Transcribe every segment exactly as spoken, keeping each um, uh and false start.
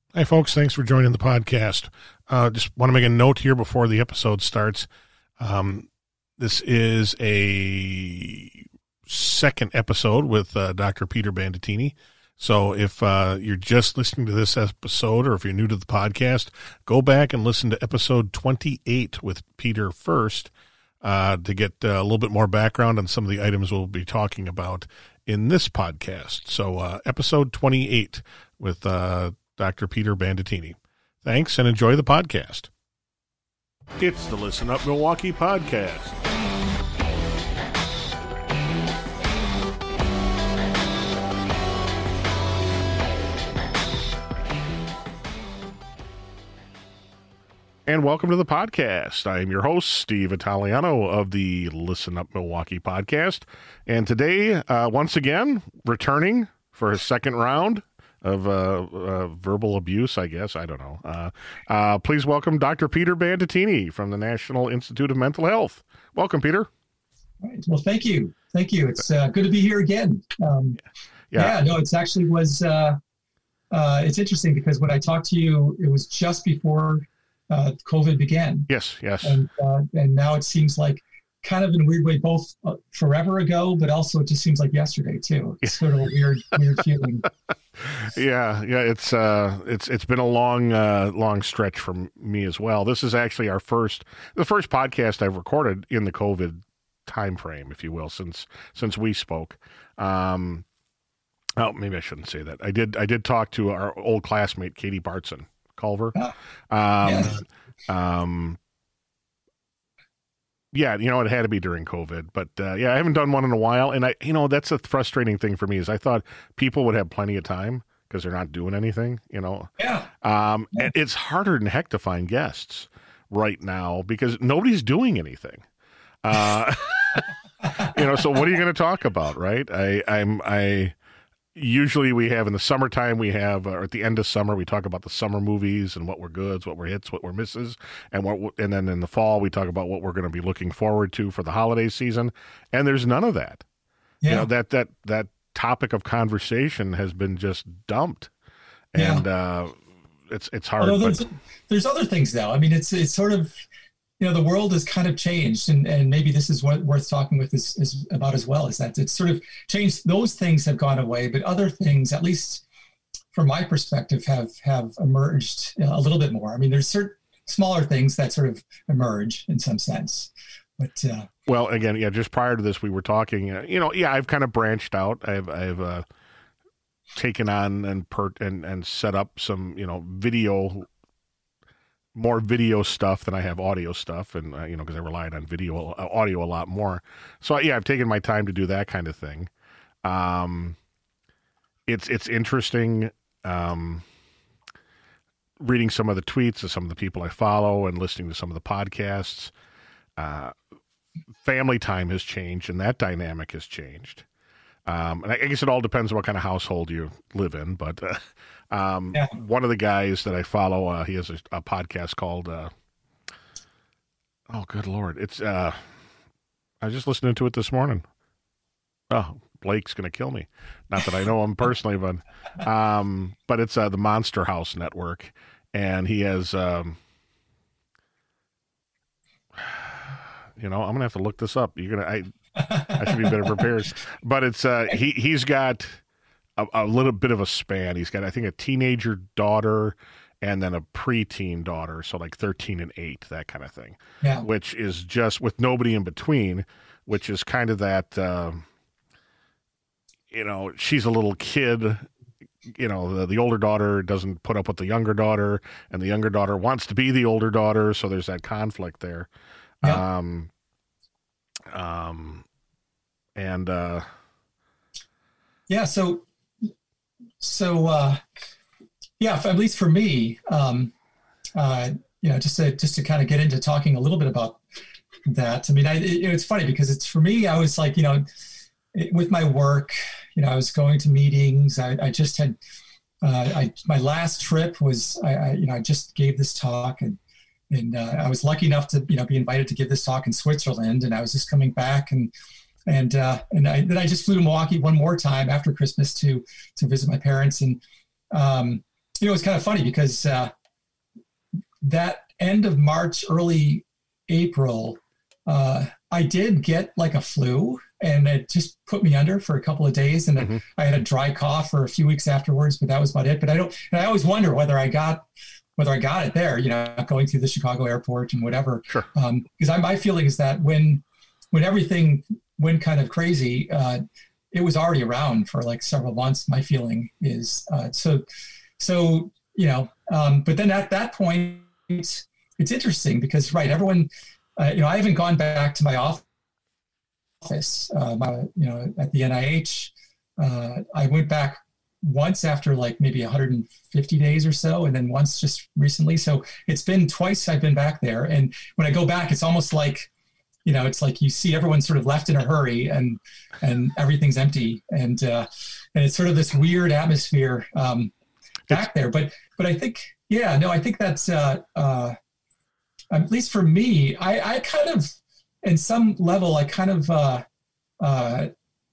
Hi, folks. Thanks for joining the podcast. Uh, just want to make a note here before the episode starts. Um, this is a second episode with uh, Doctor Peter Bandettini. So if uh, you're just listening to this episode or if you're new to the podcast, go back and listen to episode twenty-eight with Peter first uh, to get uh, a little bit more background on some of the items we'll be talking about in this podcast. So uh, episode twenty-eight with uh, Doctor Peter Bandettini. Thanks and enjoy the podcast. It's the Listen Up Milwaukee podcast. And welcome to the podcast. I am your host, Steve Italiano of the Listen Up Milwaukee podcast. And today, uh, once again, returning for his second round of uh, uh, verbal abuse, I guess. I don't know. Uh, uh, please welcome Doctor Peter Bandettini from the National Institute of Mental Health. Welcome, Peter. All right. Well, thank you. Thank you. It's uh, good to be here again. Um, yeah. yeah, no, it's actually was, uh, uh, it's interesting because when I talked to you, it was just before uh, COVID began. Yes, yes. And, uh, and now it seems like kind of in a weird way, both uh, forever ago, but also it just seems like yesterday too. It's sort of a weird, weird feeling. Yeah, yeah, it's uh, it's it's been a long, uh, long stretch for me as well. This is actually our first, the first podcast I've recorded in the COVID time frame, if you will, since since we spoke. Um, oh, maybe I shouldn't say that. I did I did talk to our old classmate Katie Bartson Culver. Oh, um, yes. um, yeah, you know, it had to be during COVID, but uh, yeah, I haven't done one in a while. And I, you know, that's a frustrating thing for me is I thought people would have plenty of time because they're not doing anything, you know? Yeah. Um, Yeah. and it's harder than heck to find guests right now because nobody's doing anything. Uh, you know, so what are you going to talk about? Right. I, I'm, I, usually we have in the summertime, we have, or at the end of summer, we talk about the summer movies and what were goods, what were hits, what were misses. And what, and then in the fall, we talk about what we're going to be looking forward to for the holiday season. And there's none of that. Yeah. You know, that, that, that topic of conversation has been just dumped. And, Yeah. uh, it's, it's hard. Although there's, but, there's other things though. I mean, it's, it's sort of, you know, the world has kind of changed, and, and maybe this is what worth talking with is, is about as well, is that it's sort of changed. Those things have gone away, but other things, at least from my perspective, have, have emerged a little bit more. I mean, there's certain smaller things that sort of emerge in some sense, but uh, well, again, yeah, just prior to this, we were talking, uh, you know, yeah, I've kind of branched out. I've, I've, uh, taken on and per and, and set up some, you know, video more video stuff than I have audio stuff. And, uh, you know, because I relied on video, uh, audio a lot more. So, yeah, I've taken my time to do that kind of thing. Um, it's, it's interesting um, reading some of the tweets of some of the people I follow and listening to some of the podcasts. Uh, family time has changed and that dynamic has changed. Um, and I guess it all depends on what kind of household you live in, but uh, um, yeah. one of the guys that I follow, uh, he has a, a podcast called, uh, oh, good Lord. It's, uh, I was just listening to it this morning. Oh, Blake's going to kill me. Not that I know him personally, but, um, but it's, uh, the Monster House Network. And he has, um, you know, I'm going to have to look this up. You're going to, I, I should be better prepared, but it's, uh, he, he's got a, a little bit of a span. He's got, I think, a teenager daughter and then a preteen daughter. So like thirteen and eight, that kind of thing, yeah. which is just with nobody in between, which is kind of that, um, you know, she's a little kid, you know, the, the older daughter doesn't put up with the younger daughter and the younger daughter wants to be the older daughter. So there's that conflict there. Yeah. Um, Um, and, uh, yeah, so, so, uh, yeah, at least for me, um, uh, you know, just to, just to kind of get into talking a little bit about that. I mean, I, it, it's funny because it's, for me, I was like, you know, it, with my work, you know, I was going to meetings. I, I just had, uh, I, my last trip was, I, I, you know, I just gave this talk and, And uh, I was lucky enough to, you know, be invited to give this talk in Switzerland. And I was just coming back, and and uh, and I, then I just flew to Milwaukee one more time after Christmas to to visit my parents. And um, you know, it's kind of funny because uh, that end of March, early April, uh, I did get like a flu, and it just put me under for a couple of days. And mm-hmm. I had a dry cough for a few weeks afterwards, but that was about it. But I don't, and I always wonder whether I got, whether I got it there, you know, going through the Chicago airport and whatever. Sure. Um, because I, my feeling is that when, when everything went kind of crazy, uh, it was already around for like several months. My feeling is, uh, so, so, you know, um, but then at that point, it's, it's interesting because, right, everyone, uh, you know, I haven't gone back to my office. office, uh, my, you know, at the N I H. Uh, I went back once after like maybe one hundred fifty days or so, and then once just recently. So it's been twice I've been back there. And when I go back, it's almost like, you know, it's like you see everyone sort of left in a hurry and, and everything's empty. And, uh, and it's sort of this weird atmosphere um, back there. But, but I think, yeah, no, I think that's, uh, uh, at least for me, I, I kind of, in some level, I kind of, uh, uh,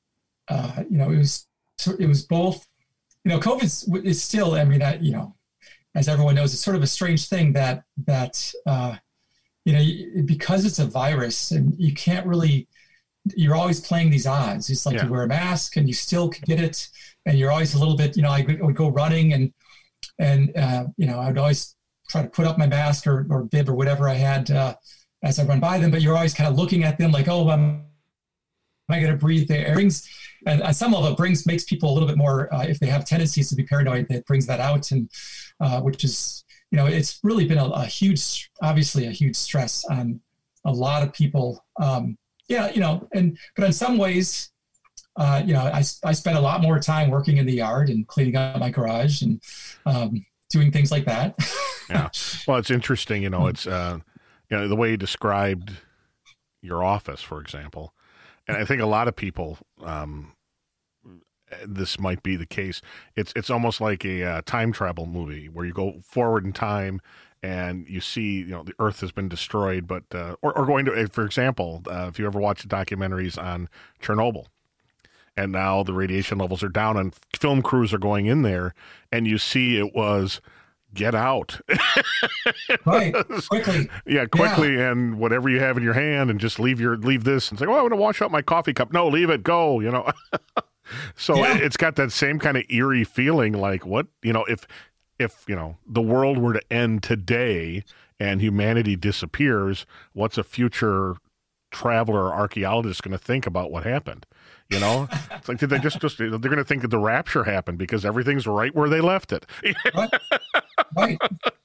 uh, you know, it was, it was both, you know, COVID is still, I mean, I, you know, as everyone knows, it's sort of a strange thing that, that, uh, you know, because it's a virus and you can't really, you're always playing these odds. It's like yeah. you wear a mask and you still can get it. And you're always a little bit, you know, I would go running and, and, uh, you know, I would always try to put up my mask or, or bib or whatever I had, uh, as I run by them, but you're always kind of looking at them like, oh, um, am I going to breathe the air? Brings, and at some level, it brings, makes people a little bit more, uh, if they have tendencies to be paranoid, it brings that out. And, uh, which is, you know, it's really been a, a huge, obviously a huge stress on a lot of people. Um, yeah, you know, and, but in some ways, uh, you know, I, I spent a lot more time working in the yard and cleaning up my garage and um, doing things like that. Yeah. Well, it's interesting, you know, it's, uh, you know, the way you described your office, for example, and I think a lot of people, um, this might be the case. It's it's almost like a uh, time travel movie where you go forward in time and you see, you know, the Earth has been destroyed, but uh, or, or going to, for example, uh, if you ever watch the documentaries on Chernobyl, and now the radiation levels are down, and film crews are going in there, and you see it was. Get out. Right. Quickly. Yeah, quickly. Yeah. And whatever you have in your hand and just leave your, leave this and say, oh, I want to wash out my coffee cup. No, leave it, go, you know? So yeah. It's got that same kind of eerie feeling like what, you know, if, if, you know, the world were to end today and humanity disappears, what's a future traveler or archaeologist going to think about what happened? You know, it's like, did they just, just they're going to think that the rapture happened because everything's right where they left it. Right. Right.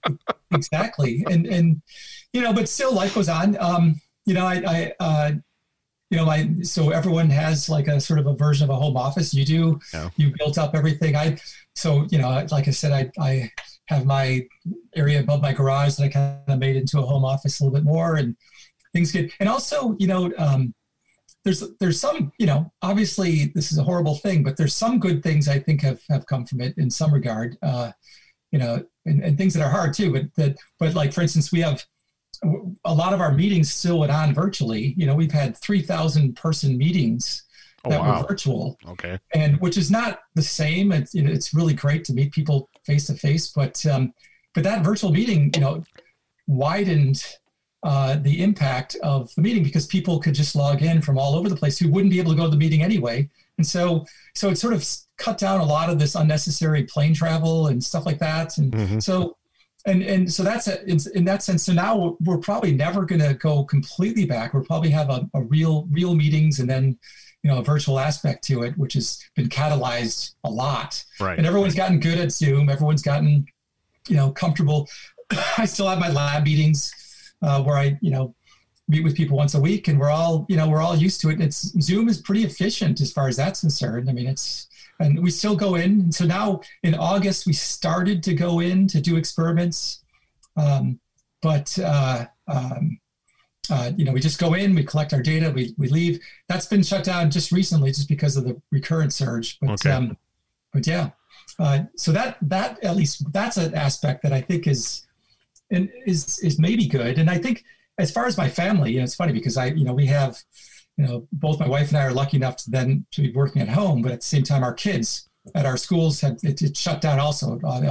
Exactly. And, and, you know, but still life goes on. Um, you know, I, I, uh, you know, I, so everyone has like a sort of a version of a home office. You do, yeah. You built up everything. I, so, you know, like I said, I, I have my area above my garage that I kind of made into a home office a little bit more, and things get, and also, you know, um, there's, there's some, you know, obviously this is a horrible thing, but there's some good things I think have, have come from it in some regard, uh, you know, and, and things that are hard too, but that, but like, for instance, we have a lot of our meetings still went on virtually. You know, we've had three thousand person meetings that oh, wow. were virtual. Okay. And which is not the same. It's, you know, it's really great to meet people face to face, but, um, but that virtual meeting, you know, widened uh, the impact of the meeting because people could just log in from all over the place who wouldn't be able to go to the meeting anyway. And so, so it sort of cut down a lot of this unnecessary plane travel and stuff like that. And mm-hmm. so, and, and so that's a, in, in that sense. So now we're, we're probably never going to go completely back. We'll probably have a, a real, real meetings and then, you know, a virtual aspect to it, which has been catalyzed a lot. Right. And everyone's gotten good at Zoom. Everyone's gotten, you know, comfortable. I still have my lab meetings uh, where I, you know, meet with people once a week, and we're all, you know, we're all used to it. It's Zoom is pretty efficient as far as that's concerned. I mean, it's, and we still go in. And so now in August, we started to go in to do experiments. Um, but, uh, um, uh, you know, we just go in, we collect our data, we, we leave. That's been shut down just recently, just because of the recurrent surge. But, okay. um, but yeah, uh, so that, that, at least that's an aspect that I think is, and is, is maybe good. And I think, as far as my family, you know, it's funny because I, you know, we have, you know, both my wife and I are lucky enough to then to be working at home, but at the same time, our kids at our schools had it, it shut down also. Uh,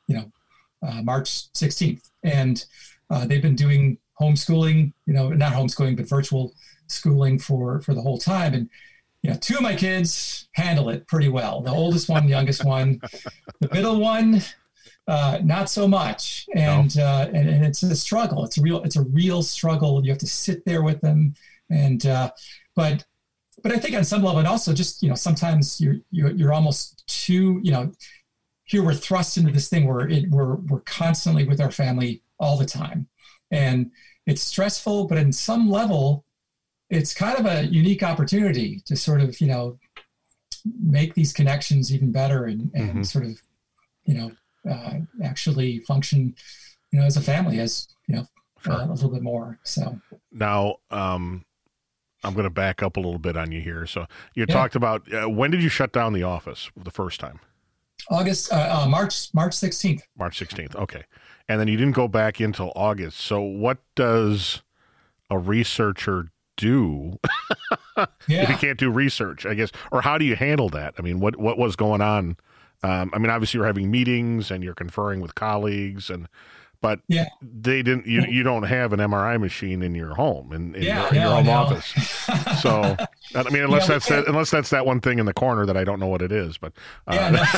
you know, uh, March sixteenth. And uh, they've been doing homeschooling, you know, not homeschooling, but virtual schooling for, for the whole time. And, you know, two of my kids handle it pretty well. The oldest one, youngest one, the middle one, uh, not so much. And, no. uh, and, and it's a struggle. It's a real, it's a real struggle. You have to sit there with them. And, uh, but, but I think on some level, and also just, you know, sometimes you're, you're, you're almost too, you know, here we're thrust into this thing where it, we're, we're constantly with our family all the time. And it's stressful, but in some level, it's kind of a unique opportunity to sort of, you know, make these connections even better and, and mm-hmm. sort of, you know, uh, actually function, you know, as a family, as, you know, sure. uh, a little bit more. So now, um, I'm going to back up a little bit on you here. So you yeah. talked about, uh, when did you shut down the office the first time? August, uh, uh, March, March sixteenth. March sixteenth. Okay. And then you didn't go back until August. So what does a researcher do yeah. if you can't do research, I guess? Or how do you handle that? I mean, what, what was going on? Um, I mean, obviously you're having meetings and you're conferring with colleagues, and but yeah. they didn't. You you don't have an M R I machine in your home in, in yeah, your, in no, your home no. office. So I mean, unless yeah, that's that, unless that's that one thing in the corner that I don't know what it is. But uh,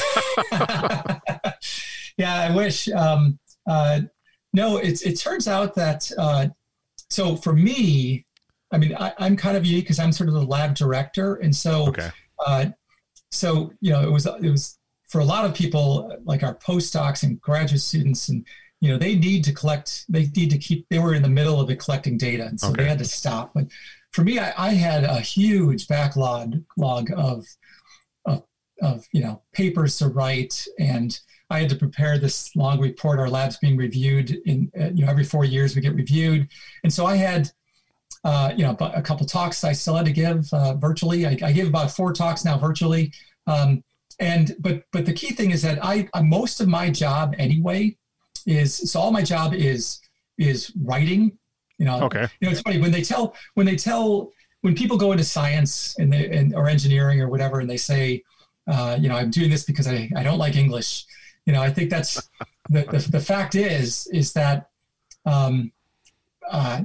yeah, no. yeah, I wish. Um, uh, no, it's it turns out that uh, so for me, I mean, I, I'm kind of unique because I'm sort of the lab director, and so okay. uh, so you know, it was it was for a lot of people like our postdocs and graduate students and. You know, they need to collect, they need to keep, they were in the middle of it collecting data. And so okay. they had to stop. But for me, I, I had a huge backlog log of, of, of, you know, papers to write. And I had to prepare this long report. Our lab's being reviewed in, uh, you know, every four years we get reviewed. And so I had, uh, you know, a couple talks I still had to give uh, virtually. I, I give about four talks now virtually. Um, and, but, but the key thing is that I, most of my job anyway, is so all my job is is writing, you know. Okay. You know, it's funny when they tell when they tell when people go into science and they and or engineering or whatever, and they say, uh, you know, I'm doing this because I, I don't like English. You know, I think that's the, the the fact is is that um, uh,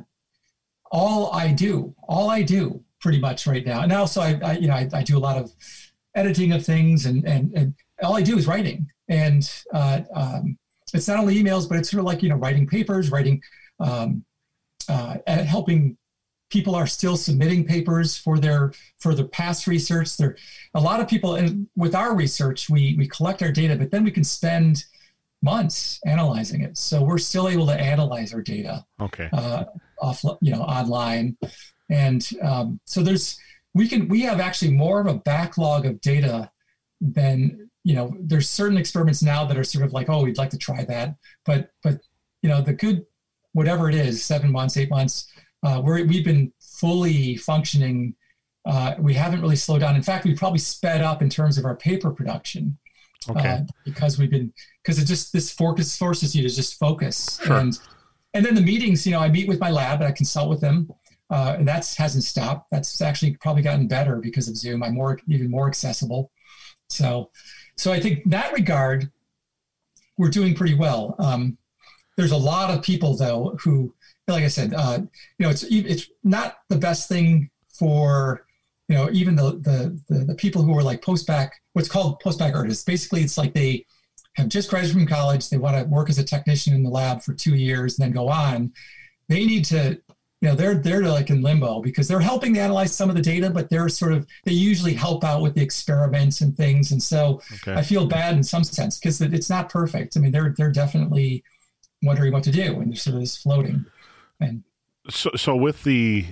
all I do, all I do pretty much right now. And also I, I you know I, I do a lot of editing of things and and and all I do is writing and. Uh, um, It's not only emails, but it's sort of like, you know, writing papers, writing, um, uh, helping people are still submitting papers for their for their past research. There, a lot of people, and with our research, we we collect our data, but then we can spend months analyzing it. So we're still able to analyze our data, okay, uh, off, you know, online, and um, so there's we can we have actually more of a backlog of data than. You know, there's certain experiments now that are sort of like, oh, we'd like to try that. But, but you know, the good, whatever it is, seven months, eight months, uh, we're, we've been fully functioning. Uh, we haven't really slowed down. In fact, we probably sped up in terms of our paper production. Okay. Uh, because we've been, because it just, this focus forces you to just focus. Sure. And, and then the meetings, you know, I meet with my lab and I consult with them. Uh, and that hasn't stopped. That's actually probably gotten better because of Zoom. I'm more, even more accessible. So, So I think in that regard, we're doing pretty well. Um, there's a lot of people, though, who, like I said, uh, you know, it's it's not the best thing for, you know, even the the the, the people who are like post-bac, what's called post-bac artists. Basically, it's like they have just graduated from college. They want to work as a technician in the lab for two years and then go on. They need to, you know, they're they're like in limbo because they're helping to analyze some of the data, but they're sort of, they usually help out with the experiments and things. And so okay. I feel bad in some sense because it's not perfect. I mean, they're they're definitely wondering what to do and they're sort of just floating. And so, so with the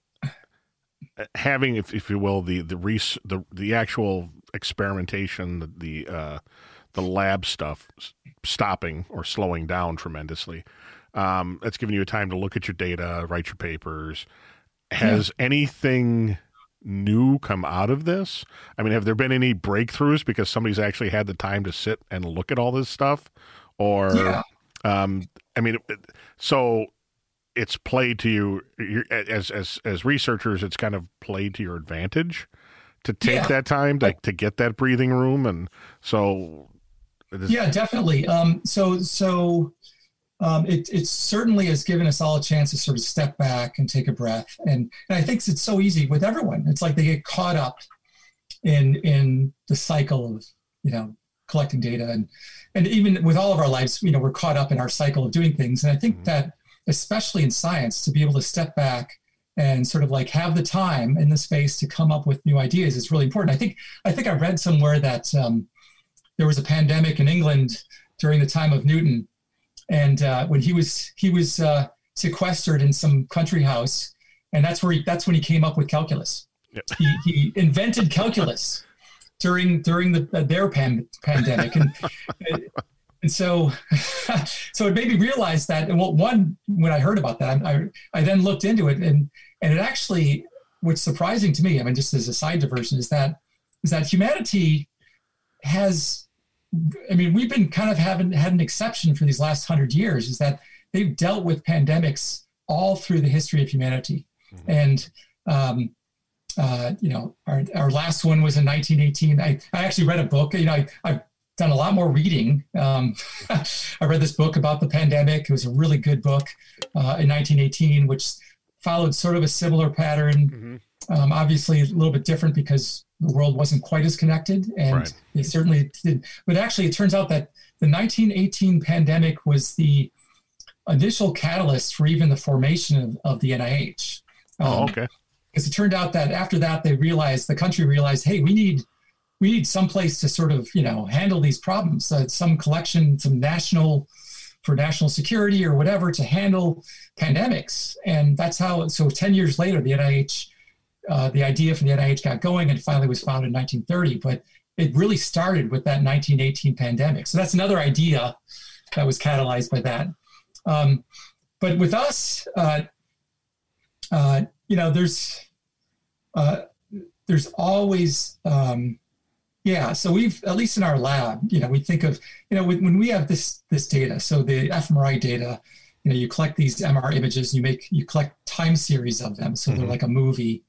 having, if if you will, the the res, the the actual experimentation, the the, uh, the lab stuff stopping or slowing down tremendously. Um, that's giving you a time to look at your data, write your papers. Has yeah. anything new come out of this? I mean, have there been any breakthroughs because somebody's actually had the time to sit and look at all this stuff? Or, yeah. um, I mean, so it's played to you as, as, as researchers, it's kind of played to your advantage to take yeah. that time to, to get that breathing room. And so Is... Yeah, definitely. Um, so so um, it it certainly has given us all a chance to sort of step back and take a breath. And, and I think it's so easy with everyone. It's like they get caught up in in the cycle of, you know, collecting data, and and even with all of our lives, you know, we're caught up in our cycle of doing things. And I think mm-hmm. that especially in science, to be able to step back and sort of like have the time and the space to come up with new ideas is really important. I think I think I read somewhere that um, there was a pandemic in England during the time of Newton, and uh, when he was he was uh, sequestered in some country house, and that's where he, that's when he came up with calculus. Yep. He, he invented calculus during during the uh, their pan, pandemic, and and so so it made me realize that. And well, one, when I heard about that, I I then looked into it, and and it actually, what's surprising to me, I mean, just as a side diversion, is that is that humanity has, I mean, we've been kind of having had an exception for these last hundred years, is that they've dealt with pandemics all through the history of humanity. Mm-hmm. And, um, uh, you know, our, our last one was in nineteen eighteen. I, I actually read a book, you know, I, I've done a lot more reading. Um, I read this book about the pandemic. It was a really good book uh, in nineteen eighteen, which followed sort of a similar pattern. Mm-hmm. Um, obviously a little bit different because the world wasn't quite as connected, and right. they certainly did. But actually, it turns out that the nineteen eighteen pandemic was the initial catalyst for even the formation of, of the N I H. Um, oh, okay. Because it turned out that after that, they realized, the country realized, hey, we need we need some place to sort of, you know, handle these problems, uh, some collection, some national, for national security or whatever, to handle pandemics. And that's how, so ten years later, the N I H, uh, the idea for the N I H got going, and finally was founded in nineteen thirty. But it really started with that nineteen eighteen pandemic. So that's another idea that was catalyzed by that. Um, but with us, uh, uh, you know, there's uh, there's always, um, yeah. So we've, at least in our lab, you know, we think of, you know, when, when we have this this data, so the fMRI data, you know, you collect these M R images, you make you collect time series of them, so mm-hmm. they're like a movie,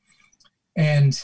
and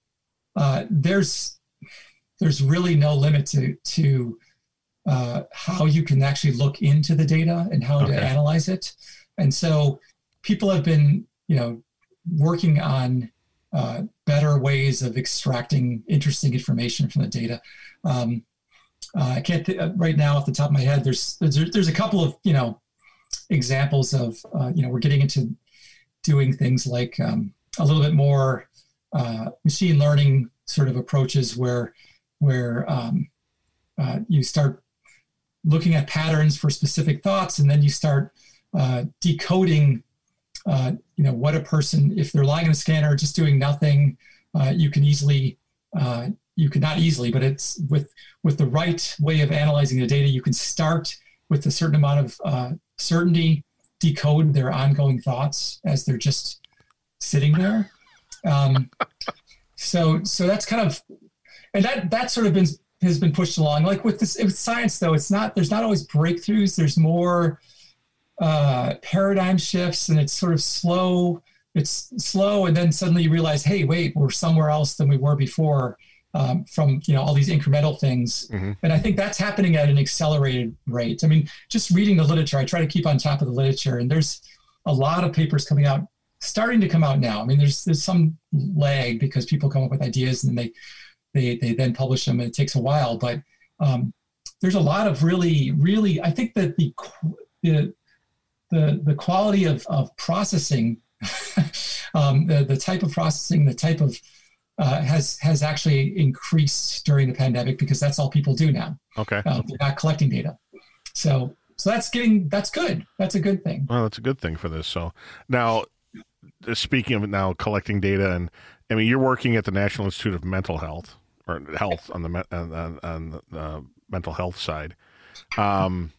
uh, there's there's really no limit to to uh, how you can actually look into the data and how okay. to analyze it. And so people have been, you know, working on uh, better ways of extracting interesting information from the data. Um, uh, I can't th- right now off the top of my head. There's there's, there's a couple of, you know, examples of uh, you know, we're getting into doing things like um, a little bit more uh, machine learning sort of approaches where where um, uh, you start looking at patterns for specific thoughts, and then you start uh, decoding, uh, you know, what a person, if they're lying in a scanner just doing nothing, uh, you can easily, uh, you can not easily, but it's with with the right way of analyzing the data, you can start with a certain amount of uh, certainty, decode their ongoing thoughts as they're just sitting there. Um, so so that's kind of, and that that sort of been has been pushed along. Like with this, with science though, it's not, there's not always breakthroughs. There's more uh, paradigm shifts, and it's sort of slow. It's slow, and then suddenly you realize, hey, wait, we're somewhere else than we were before, um, from, you know, all these incremental things. Mm-hmm. And I think that's happening at an accelerated rate. I mean, just reading the literature, I try to keep on top of the literature, and there's a lot of papers coming out, starting to come out now. I mean, there's there's some lag because people come up with ideas and they they they then publish them, and it takes a while. But um, there's a lot of really, really, I think that the the the, the quality of, of processing, um, the, the type of processing, the type of, uh, has has actually increased during the pandemic, because that's all people do now. Okay. Uh, they're not collecting data. So so that's getting, that's good. That's a good thing. Well, that's a good thing for this. So now, speaking of now collecting data, and I mean, you're working at the National Institute of Mental Health, or health on the on, on the uh, mental health side. Um,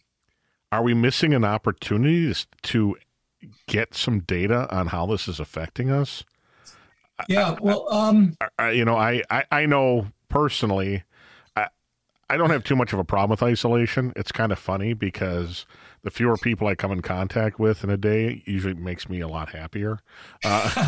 are we missing an opportunity to get some data on how this is affecting us? Yeah, well, um, I, I, you know, I, I, I know personally, I, I don't have too much of a problem with isolation. It's kind of funny because the fewer people I come in contact with in a day usually makes me a lot happier. Uh,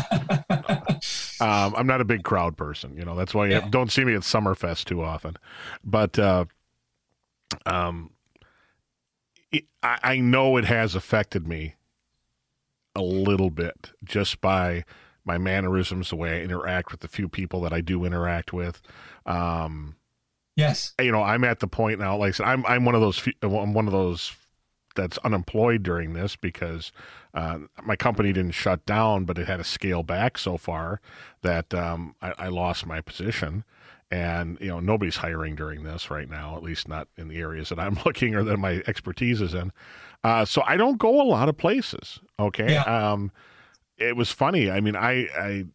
um, I'm not a big crowd person, you know, that's why you yeah. have, don't see me at Summerfest too often. But, uh, um, it, I, I know it has affected me a little bit just by my mannerisms, the way I interact with the few people that I do interact with. Um, yes. You know, I'm at the point now, like I said, I'm, I'm one of those, few, I'm one of those that's unemployed during this because uh, my company didn't shut down, but it had to scale back so far that um, I, I lost my position. And, you know, nobody's hiring during this right now, at least not in the areas that I'm looking or that my expertise is in. Uh, so I don't go a lot of places. Okay. Yeah. Um, it was funny. I mean, I, I,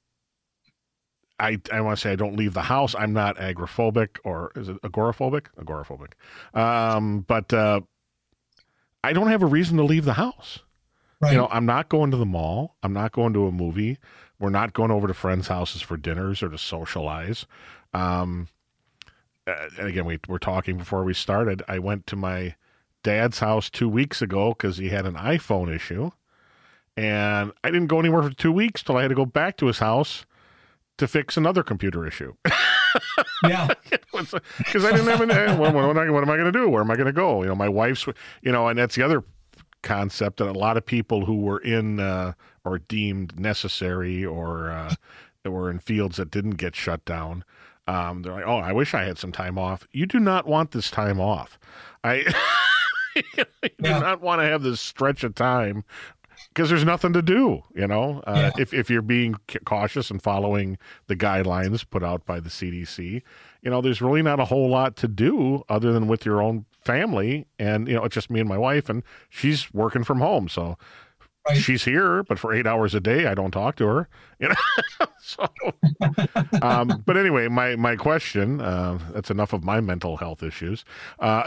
I, I want to say I don't leave the house. I'm not agoraphobic, or is it agoraphobic? Agoraphobic. Um, but, uh, I don't have a reason to leave the house. Right. You know, I'm not going to the mall. I'm not going to a movie. We're not going over to friends' houses for dinners or to socialize. Um, and again, we were talking before we started. I went to my dad's house two weeks ago because he had an iPhone issue. And I didn't go anywhere for two weeks till I had to go back to his house to fix another computer issue. Yeah. Because I didn't have any, what, what, what am I going to do? Where am I going to go? You know, my wife's, you know, and that's the other concept that a lot of people who were in uh, or deemed necessary or uh, that were in fields that didn't get shut down, um, they're like, oh, I wish I had some time off. You do not want this time off. I you do Yeah. not want to have this stretch of time because there's nothing to do, you know, uh, Yeah. if, if you're being cautious and following the guidelines put out by the C D C, you know, there's really not a whole lot to do other than with your own family. And, you know, it's just me and my wife, and she's working from home. So Right. she's here, but for eight hours a day, I don't talk to her, you know. so, um, but anyway, my, my question, uh, that's enough of my mental health issues, uh,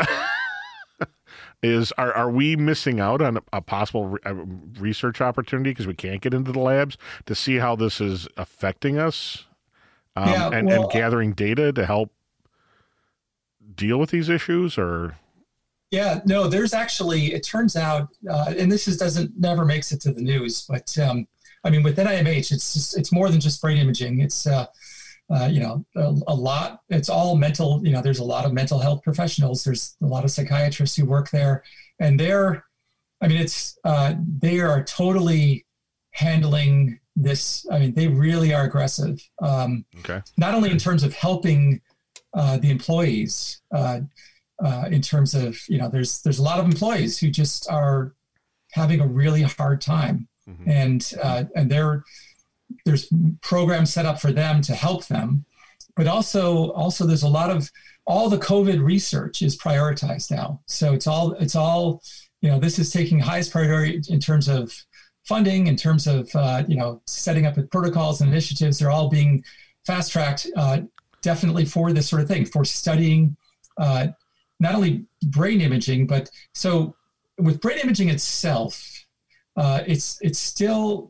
is are are we missing out on a, a possible re- a research opportunity because we can't get into the labs to see how this is affecting us, um, Yeah, and, well, and gathering data to help deal with these issues? Or Yeah, no, there's actually, it turns out, uh, and this is doesn't never makes it to the news, but um, I mean, with N I M H, it's just, it's more than just brain imaging. It's, uh, uh, you know, a, a lot, it's all mental, you know, there's a lot of mental health professionals. There's a lot of psychiatrists who work there, and they're, I mean, it's, uh, they are totally handling this. I mean, they really are aggressive. Um, okay, not only in terms of helping uh, the employees, uh, Uh, in terms of, you know, there's there's a lot of employees who just are having a really hard time, mm-hmm. and uh, and there there's programs set up for them to help them, but also also there's a lot of all the COVID research is prioritized now. So it's all it's all you know, this is taking highest priority in terms of funding, in terms of uh, you know, setting up protocols and initiatives. They're all being fast tracked, uh, definitely for this sort of thing, for studying. Uh, not only brain imaging, but so with brain imaging itself, uh, it's it's still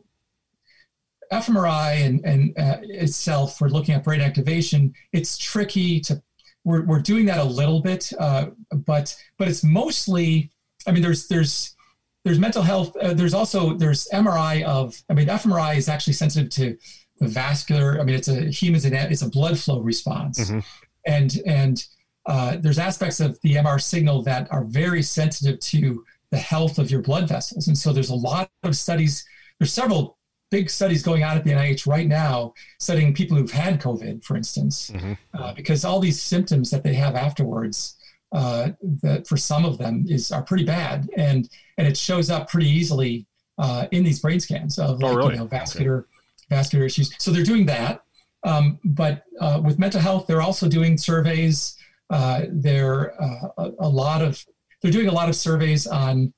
fMRI and, and uh, itself for looking at brain activation. It's tricky to, we're, we're doing that a little bit, uh, but but it's mostly, I mean, there's there's there's mental health. Uh, there's also, there's M R I of, I mean, fMRI is actually sensitive to the vascular, I mean, it's a hemodynamic, it's a blood flow response. Mm-hmm. And, and, Uh, there's aspects of the M R signal that are very sensitive to the health of your blood vessels. And so there's a lot of studies, there's several big studies going on at the N I H right now studying people who've had COVID, for instance, mm-hmm. uh, because all these symptoms that they have afterwards, uh, that for some of them is are pretty bad. And and it shows up pretty easily uh, in these brain scans of like, oh, really? you know, vascular, okay. vascular issues. So they're doing that. Um, but uh, with mental health, they're also doing surveys. Uh, they're uh, a, a lot of they're doing a lot of surveys on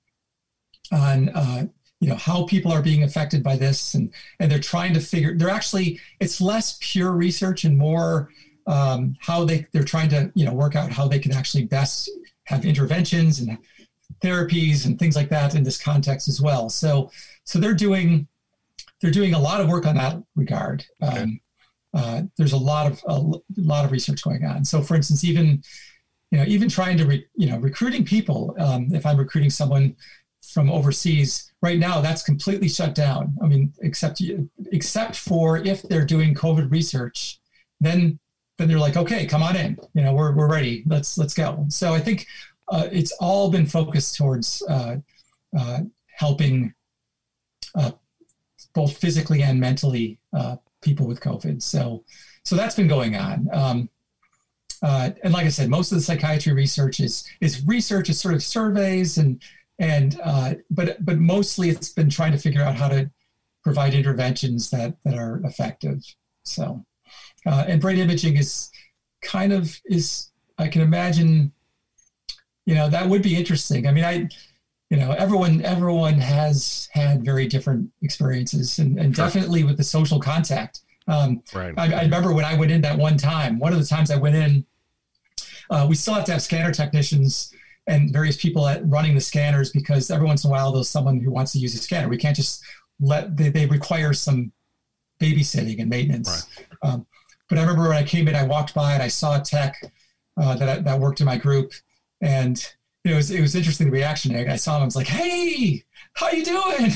on uh, you know, how people are being affected by this, and and they're trying to figure. They're actually, it's less pure research and more um, how they they're trying to, you know, work out how they can actually best have interventions and therapies and things like that in this context as well. So so they're doing they're doing a lot of work on that regard. Okay. Um, Uh, there's a lot of a lot of research going on. So, for instance, even you know, even trying to re, you know recruiting people. Um, if I'm recruiting someone from overseas right now, that's completely shut down. I mean, except except for if they're doing COVID research, then then they're like, okay, come on in. You know, we're we're ready. Let's let's go. So I think uh, it's all been focused towards uh, uh, helping uh, both physically and mentally uh, people with COVID. So so that's been going on. Um, uh, and like I said, most of the psychiatry research is is research, is sort of surveys, and and uh, but but mostly it's been trying to figure out how to provide interventions that that are effective. So. Uh, and brain imaging is kind of is, I can imagine, you know, that would be interesting. I mean, I, you know, everyone, everyone has had very different experiences, and, and Sure. definitely with the social contact. Um, Right. I, I remember when I went in that one time, one of the times I went in, uh, we still have to have scanner technicians and various people at running the scanners, because every once in a while there's someone who wants to use a scanner. We can't just let, they, they require some babysitting and maintenance. Right. Um, But I remember when I came in, I walked by and I saw a tech uh, that that worked in my group, and it was it was interesting, the reaction. I, I saw him. I was like, "Hey, how you doing?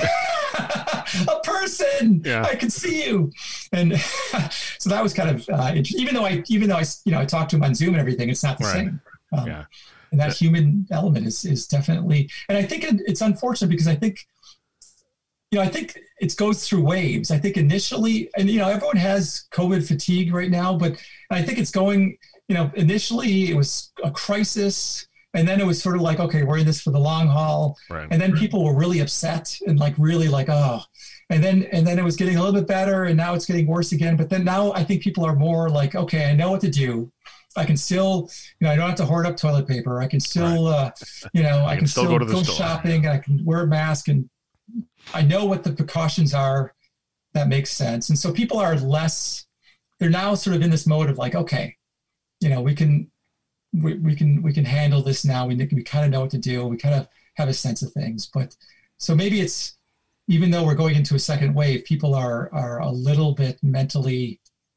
A person? Yeah. I can see you." And so that was kind of uh, even though I even though I you know I talked to him on Zoom and everything, it's not the Right. same. Um, Yeah. And that human element is is definitely. And I think it, it's unfortunate because I think. You know, I think it goes through waves. I think initially, and, you know, everyone has COVID fatigue right now, but I think it's going, you know, initially it was a crisis, and then it was sort of like, okay, we're in this for the long haul. Right. And then people were really upset and like really like, oh, and then, and then it was getting a little bit better, and now it's getting worse again. But then now I think people are more like, okay, I know what to do. I can still, you know, I don't have to hoard up toilet paper. I can still, right. uh, you know, I, I can, can still, still go, to the go shopping. I can wear a mask, and I know what the precautions are that makes sense. And so people are less, they're now sort of in this mode of like, okay, you know, we can, we, we can, we can handle this now. We, we kind of know what to do. We kind of have a sense of things. But so maybe it's, even though we're going into a second wave, people are, are a little bit mentally,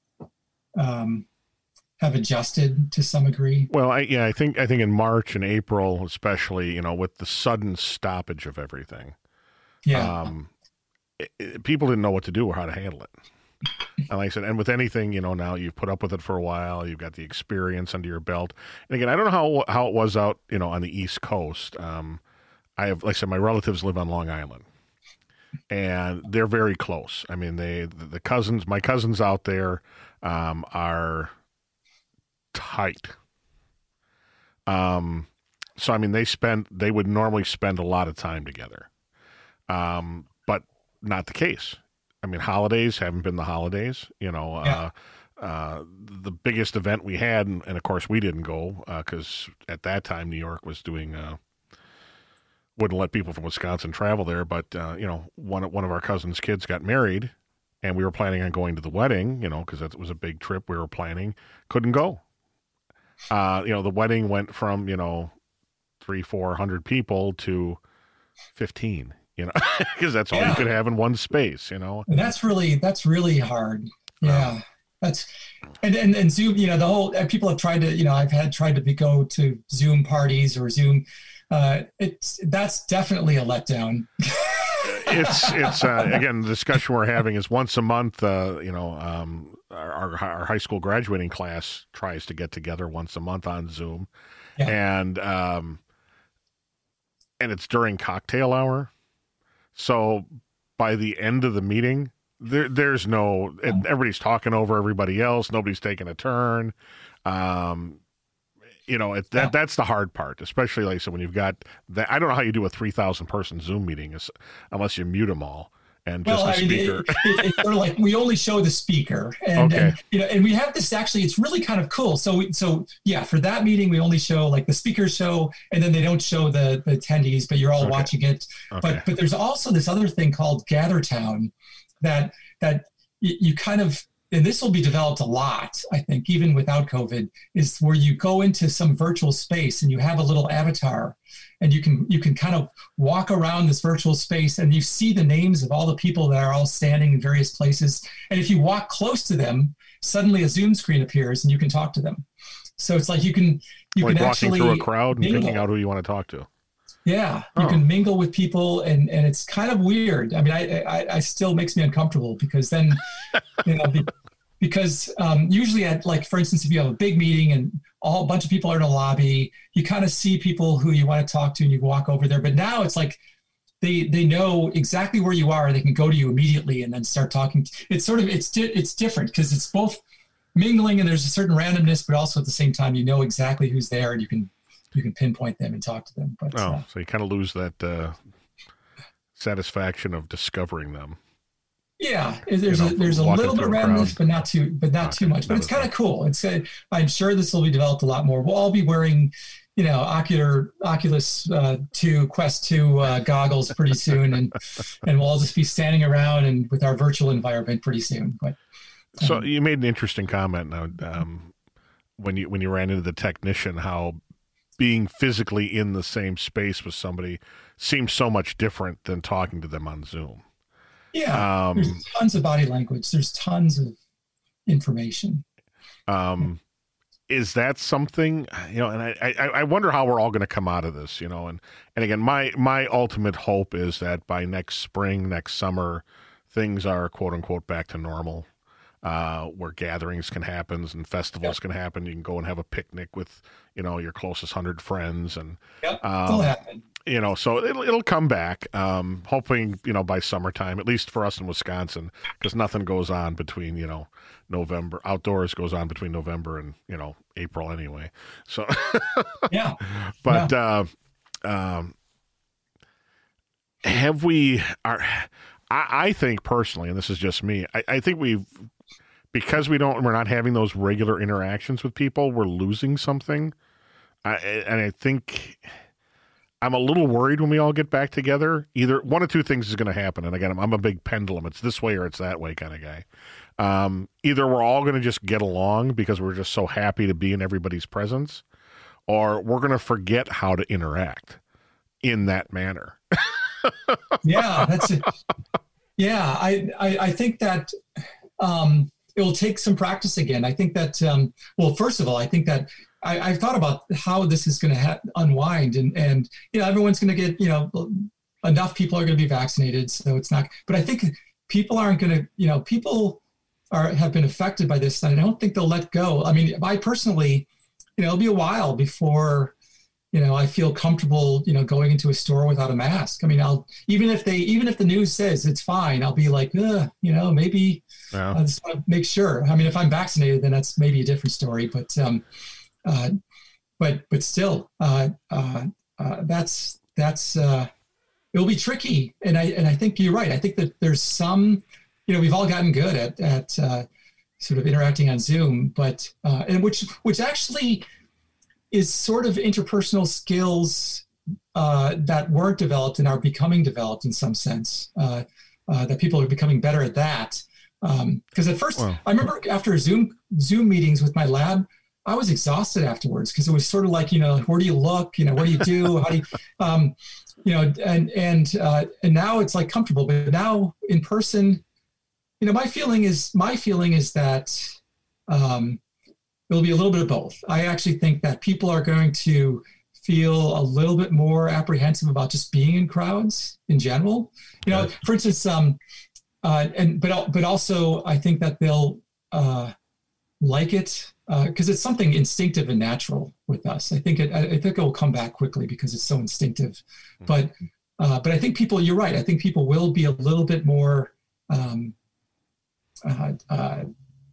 um, have adjusted to some degree. Well, I, yeah, I think, I think in March and April, especially, you know, with the sudden stoppage of everything, Yeah. Um, it, it, people didn't know what to do or how to handle it. And like I said, and with anything, you know, now you've put up with it for a while, you've got the experience under your belt. And again, I don't know how, how it was out, you know, on the East Coast. Um, I have, like I said, my relatives live on Long Island, and they're very close. I mean, they, the, the cousins, my cousins out there, um, are tight. Um, so, I mean, they spend, they would normally spend a lot of time together. Um, but not the case. I mean, holidays haven't been the holidays, you know, Yeah. uh, uh, the biggest event we had, and, and of course we didn't go, uh, cause at that time New York was doing, uh, wouldn't let people from Wisconsin travel there. But, uh, you know, one, one of our cousin's kids got married, and we were planning on going to the wedding, you know, cause that was a big trip we were planning, couldn't go. Uh, you know, the wedding went from, you know, three, four hundred people to fifteen. You know, because that's all Yeah. you could have in one space, you know. And that's really, that's really hard. Yeah. Um, that's, and, and, and Zoom, you know, the whole, people have tried to, you know, I've had tried to be, go to Zoom parties or Zoom. Uh, it's, that's definitely a letdown. it's, it's, uh, again, the discussion we're having is once a month, uh, you know, um, our, our, our high school graduating class tries to get together once a month on Zoom. Yeah. And, um, and it's during cocktail hour. So by the end of the meeting, there, there's no, everybody's talking over everybody else. Nobody's taking a turn. Um, you know, it, that Yeah. that's the hard part, especially like, so when you've got that, I don't know how you do a three thousand person Zoom meeting is, unless you mute them all and just Well, the I mean, speaker. it, it, it's sort of like we only show the speaker, and, Okay. and you know, and we have this actually. It's really kind of cool. So, we, so yeah, for that meeting, we only show like the speaker show, and then they don't show the, the attendees, but you're all Okay. watching it. Okay. But but there's also this other thing called GatherTown, that that you, you kind of. And this will be developed a lot, I think, even without COVID, is where you go into some virtual space and you have a little avatar, and you can you can kind of walk around this virtual space, and you see the names of all the people that are all standing in various places. And if you walk close to them, suddenly a Zoom screen appears and you can talk to them. So it's like you can you like can walking actually through a crowd and mingle. picking out who you want to talk to. Yeah, you Oh. can mingle with people, and, and it's kind of weird. I mean, I, I I still makes me uncomfortable because then, you know, be, because um, usually at like, for instance, if you have a big meeting and all a bunch of people are in a lobby, you kind of see people who you want to talk to and you walk over there. But now it's like they they know exactly where you are. They can go to you immediately and then start talking. It's sort of it's di- it's different because it's both mingling and there's a certain randomness, but also at the same time you know exactly who's there and you can you can pinpoint them and talk to them. But, oh, uh, so you kind of lose that uh, satisfaction of discovering them. Yeah, there's you know, a there's a little bit of randomness, crowd. but not too but not Okay, too much. But not it's as kind of much. cool. It's uh, I'm sure this will be developed a lot more. We'll all be wearing, you know, Ocular Oculus uh, two Quest two uh, goggles pretty soon, and and we'll all just be standing around and with our virtual environment pretty soon. But um, So you made an interesting comment now um, when you when you ran into the technician, how being physically in the same space with somebody seems so much different than talking to them on Zoom. yeah, Um, there's tons of body language. There's tons of information. Um, is that something, you know, and I, I, I wonder how we're all going to come out of this, you know, and, and again, my, my ultimate hope is that by next spring, next summer, things are quote unquote back to normal, uh, where gatherings can happen and festivals Yep. can happen. You can go and have a picnic with, you know, your closest hundred friends and, Yep, um, it'll happen. you know, so it'll, it'll come back, um, hoping, you know, by summertime, at least for us in Wisconsin, because nothing goes on between, you know, November, outdoors goes on between November and, you know, April anyway. So, Yeah, but, uh, um, have we, are, I, I think personally, and this is just me, I, I think we've, because we don't, we're not having those regular interactions with people, we're losing something. I, and I think, I'm a little worried when we all get back together. Either one of two things is going to happen. And again, I'm, I'm a big pendulum. It's this way or it's that way kind of guy. Um, either we're all going to just get along because we're just so happy to be in everybody's presence, or we're going to forget how to interact in that manner. yeah, that's it. Yeah, I, I, I think that um, it will take some practice again. I think that, um, well, first of all, I think that I, I've thought about how this is going to ha- unwind, and and you know everyone's going to get, you know, enough people are going to be vaccinated, so it's not. But I think people aren't going to, you know, people are have been affected by this, and I don't think they'll let go. I mean, I personally, you know, it'll be a while before, you know, I feel comfortable, you know, going into a store without a mask. I mean, I'll even if they even if the news says it's fine, I'll be like, Ugh, you know, maybe Yeah. I just want to make sure. I mean, if I'm vaccinated, then that's maybe a different story, but. um Uh, but but still, uh, uh, uh, that's that's uh, it'll be tricky, and I and I think you're right. I think that there's some, you know, we've all gotten good at at uh, sort of interacting on Zoom, but uh, and which which actually is sort of interpersonal skills uh, that weren't developed and are becoming developed in some sense. Uh, uh, that people are becoming better at that. Because um, at first, Wow. I remember after Zoom Zoom meetings with my lab, I was exhausted afterwards because it was sort of like, you know, where do you look? You know, what do you do? How do you, um, you know, and and uh, and now it's like comfortable. But now in person, you know, my feeling is my feeling is that um, it'll be a little bit of both. I actually think that people are going to feel a little bit more apprehensive about just being in crowds in general. You know, for instance, um, uh, and but but also I think that they'll uh, like it. Because uh, it's something instinctive and natural with us. I think it. I think it will come back quickly because it's so instinctive. But, uh, but I think people. You're right. I think people will be a little bit more um, uh, uh,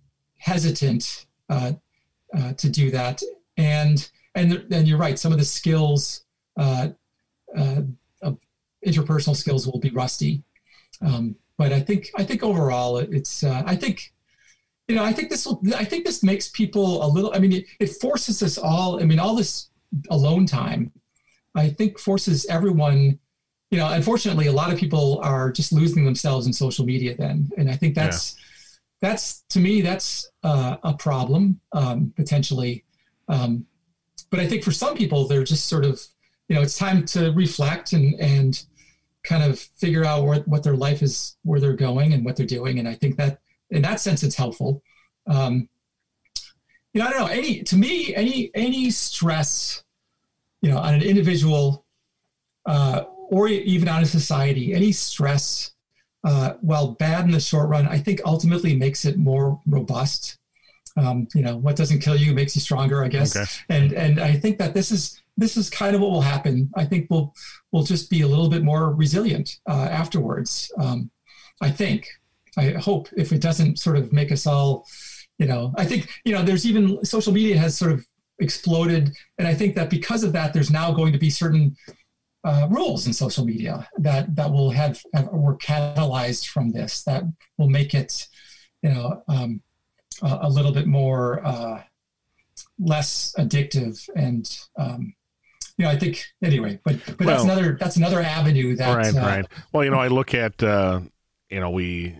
hesitant uh, uh, to do that. And and and you're right. Some of the skills, uh, uh, of interpersonal skills, will be rusty. Um, but I think I think overall, it's. Uh, I think. You know, I think this will. I think this makes people a little. I mean, it, it forces us all. I mean, all this alone time, I think, forces everyone. You know, unfortunately, a lot of people are just losing themselves in social media. Then, and I think that's yeah. that's to me that's uh, a problem um, potentially. Um, but I think for some people, they're just sort of. You know, it's time to reflect and and kind of figure out where, what their life is, where they're going, and what they're doing. And I think that. In that sense, it's helpful. Um, you know, I don't know. Any to me, any any stress, you know, on an individual uh, or even on a society, any stress uh, while bad in the short run, I think ultimately makes it more robust. Um, you know, what doesn't kill you makes you stronger, I guess. Okay. And and I think that this is this is kind of what will happen. I think we'll we'll just be a little bit more resilient uh, afterwards. Um, I think. I hope if it doesn't sort of make us all, you know, I think, you know, there's even social media has sort of exploded. And I think that because of that, there's now going to be certain uh, rules in social media that, that will have, have were catalyzed from this, that will make it, you know, um, a, a little bit more, uh, less addictive. And, um, you know, I think anyway, but, but well, that's another, that's another avenue that, right, uh, right. Well, you know, I look at, uh, you know, we,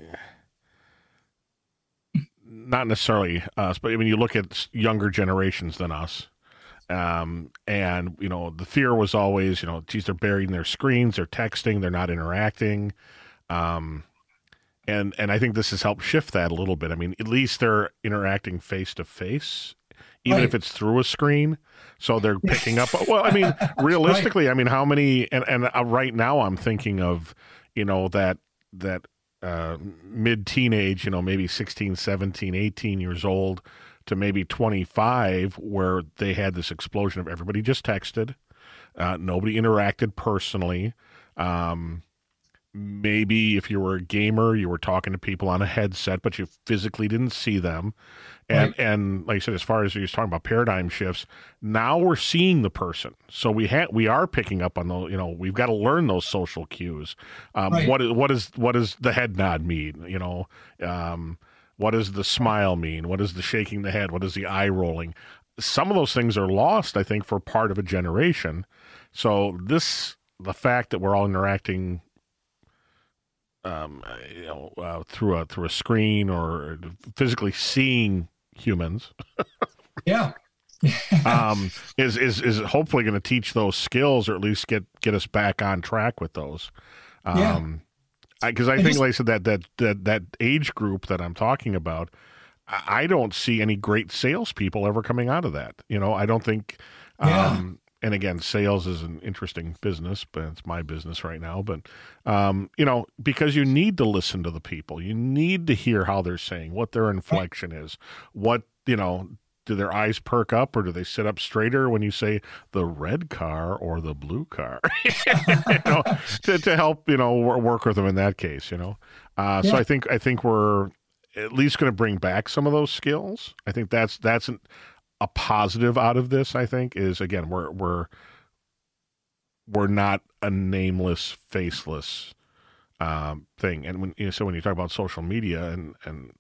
not necessarily us, but I mean, you look at younger generations than us, um, and, you know, the fear was always, you know, geez, they're burying their screens, they're texting, they're not interacting. Um, and, and I think this has helped shift that a little bit. I mean, at least they're interacting face to face, even right. if it's through a screen. So they're picking up, well, I mean, realistically, right. I mean, how many, and, and uh, right now I'm thinking of, you know, that, that, uh, mid-teenage, you know, maybe sixteen, seventeen, eighteen years old to maybe twenty-five, where they had this explosion of everybody just texted. Uh, nobody interacted personally. Um, maybe if you were a gamer, you were talking to people on a headset, but you physically didn't see them. And, right. and like I said, as far as you're talking about paradigm shifts, now we're seeing the person. So we ha- we are picking up on those, you know, we've got to learn those social cues. Um, right. What is, what is, what does the head nod mean? You know, um, what does the smile mean? What is the shaking the head? What is the eye rolling? Some of those things are lost, I think, for part of a generation. So this, the fact that we're all interacting um, you know, uh, through a, through a screen or physically seeing humans, yeah, um, is is is hopefully going to teach those skills, or at least get get us back on track with those. Um, yeah, because I, I think, just, like I said, that that that that age group that I'm talking about, I, I don't see any great salespeople ever coming out of that. You know, I don't think. Yeah. Um, and again, sales is an interesting business, but it's my business right now. But, um, you know, because you need to listen to the people. You need to hear how they're saying, what their inflection is. What, you know, do their eyes perk up, or do they sit up straighter when you say the red car or the blue car? you know, to, to help, you know, work with them in that case, you know. Uh, yeah. So I think I think we're at least going to bring back some of those skills. I think that's that's an, a positive out of this, I think, is, again, we're we're we're not a nameless, faceless um, thing. And when you know, so when you talk about social media, and and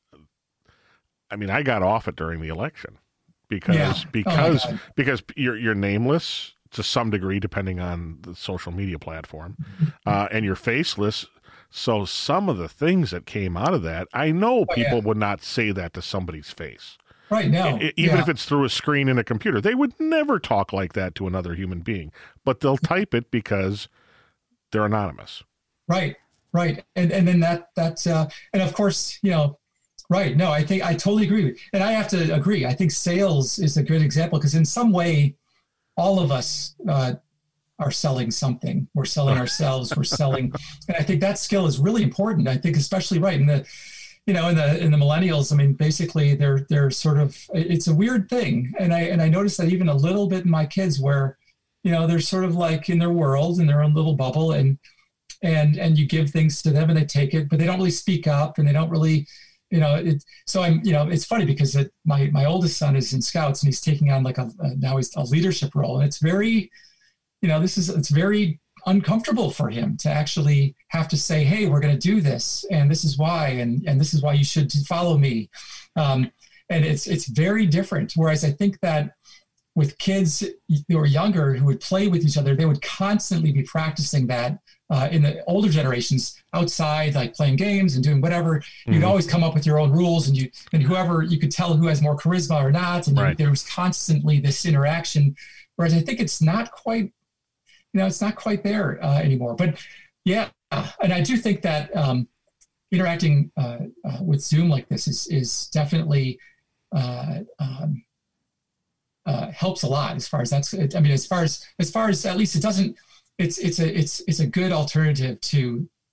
I mean, I got off it during the election because yeah. because oh because you're you're nameless to some degree, depending on the social media platform, uh, and you're faceless. So some of the things that came out of that, I know oh, people yeah. would not say that to somebody's face. Right now, even yeah. if it's through a screen in a computer, they would never talk like that to another human being, but they'll type it because they're anonymous. Right, right, and and then that that's uh, and of course, you know, right. No, I think I totally agree with you. And I have to agree. I think sales is a good example, because in some way, all of us uh, are selling something. We're selling ourselves. We're selling, and I think that skill is really important. I think especially right in the. You know, in the in the millennials, I mean, basically, they're they're sort of, it's a weird thing, and I and I noticed that even a little bit in my kids, where, you know, they're sort of like in their world, in their own little bubble, and and and you give things to them and they take it, but they don't really speak up, and they don't really, you know, it. So I'm, you know, it's funny because it, my my oldest son is in Scouts, and he's taking on like a, a now he's a leadership role, and it's very, you know, this is it's very uncomfortable for him to actually have to say, hey, we're going to do this, and this is why, and and this is why you should follow me, um, and it's it's very different. Whereas I think that with kids who are younger, who would play with each other, they would constantly be practicing that. Uh, in the older generations, outside, like playing games and doing whatever, mm-hmm. you'd always come up with your own rules, and you and whoever, you could tell who has more charisma or not, and right. you, there was constantly this interaction. Whereas I think it's not quite. You know, it's not quite there uh, anymore. But yeah, and I do think that um, interacting uh, uh, with Zoom like this is is definitely uh, um, uh, helps a lot. As far as that's, I mean, as far as as far as at least it doesn't. It's it's a it's it's a good alternative to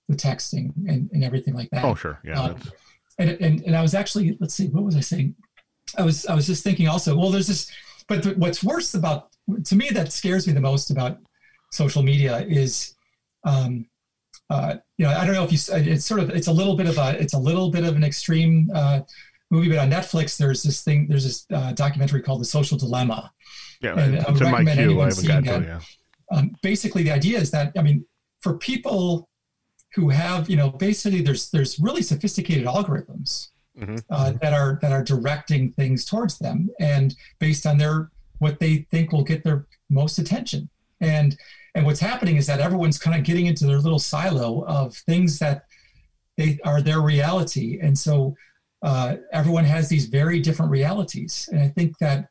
the texting and, and everything like that. Oh, sure. Yeah. Um, and, and, and I was actually, let's see, what was I saying? I was, I was just thinking also, well, there's this, but th- what's worse about, to me, that scares me the most about social media is, um, uh, you know, I don't know if you, it's sort of, it's a little bit of a, it's a little bit of an extreme uh, movie, but on Netflix, there's this thing, there's this uh, documentary called The Social Dilemma. Yeah. And it's in my queue. I haven't got to it, yeah. Um, basically, the idea is that, I mean, for people who have, you know, basically there's there's really sophisticated algorithms mm-hmm. uh, that are that are directing things towards them, and based on their what they think will get their most attention. And and what's happening is that everyone's kind of getting into their little silo of things that they are their reality, and so uh, everyone has these very different realities. And I think that.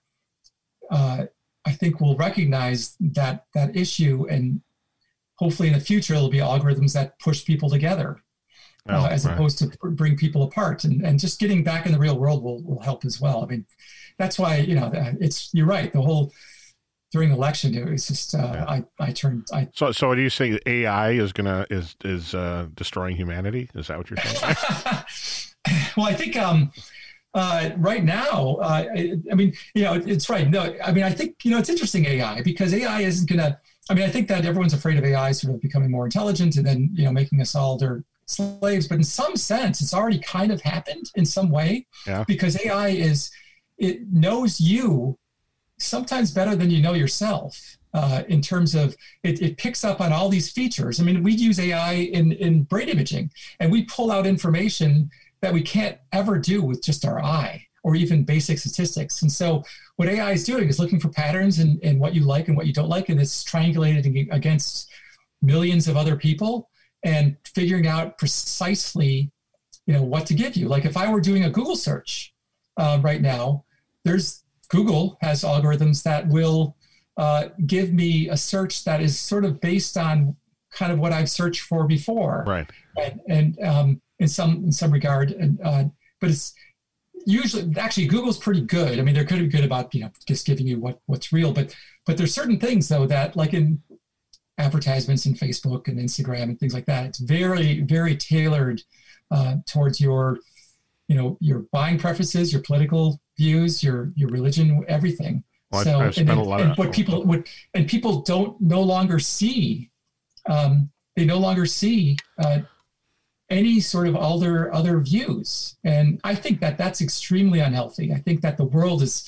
Uh, I think we'll recognize that that issue, and hopefully in the future there'll be algorithms that push people together oh, uh, as right. opposed to bring people apart. And, and just getting back in the real world will, will help as well. I mean, that's why, you know, it's, you're right. The whole, during election, it was just, uh, yeah. I, I turned, I. So, so do you say A I is going to, is, is uh, destroying humanity? Is that what you're saying? Well, I think, um, Uh, right now, uh, I, I mean, you know, it's right. No, I mean, I think, you know, it's interesting A I because A I isn't going to, I mean, I think that everyone's afraid of A I sort of becoming more intelligent and then, you know, making us all their slaves. But in some sense, it's already kind of happened in some way yeah. because A I is, it knows you sometimes better than you know yourself uh, in terms of it, it picks up on all these features. I mean, we use A I in, in brain imaging and we pull out information that we can't ever do with just our eye or even basic statistics. And so what A I is doing is looking for patterns in, in what you like and what you don't like, and it's triangulated against millions of other people and figuring out precisely, you know, what to give you. Like if I were doing a Google search uh, right now, there's Google has algorithms that will uh, give me a search that is sort of based on kind of what I've searched for before. Right. And, and um, in some in some regard, and uh, but it's usually actually Google's pretty good. I mean, they're pretty good about you know just giving you what what's real, but but there's certain things though that like in advertisements in Facebook and Instagram and things like that, it's very very tailored uh, towards your you know your buying preferences, your political views, your your religion, everything. Well, so I've spent and, a lot and of what people would and people don't no longer see. Um, they no longer see. Uh, any sort of other other views. And I think that that's extremely unhealthy. I think that the world is,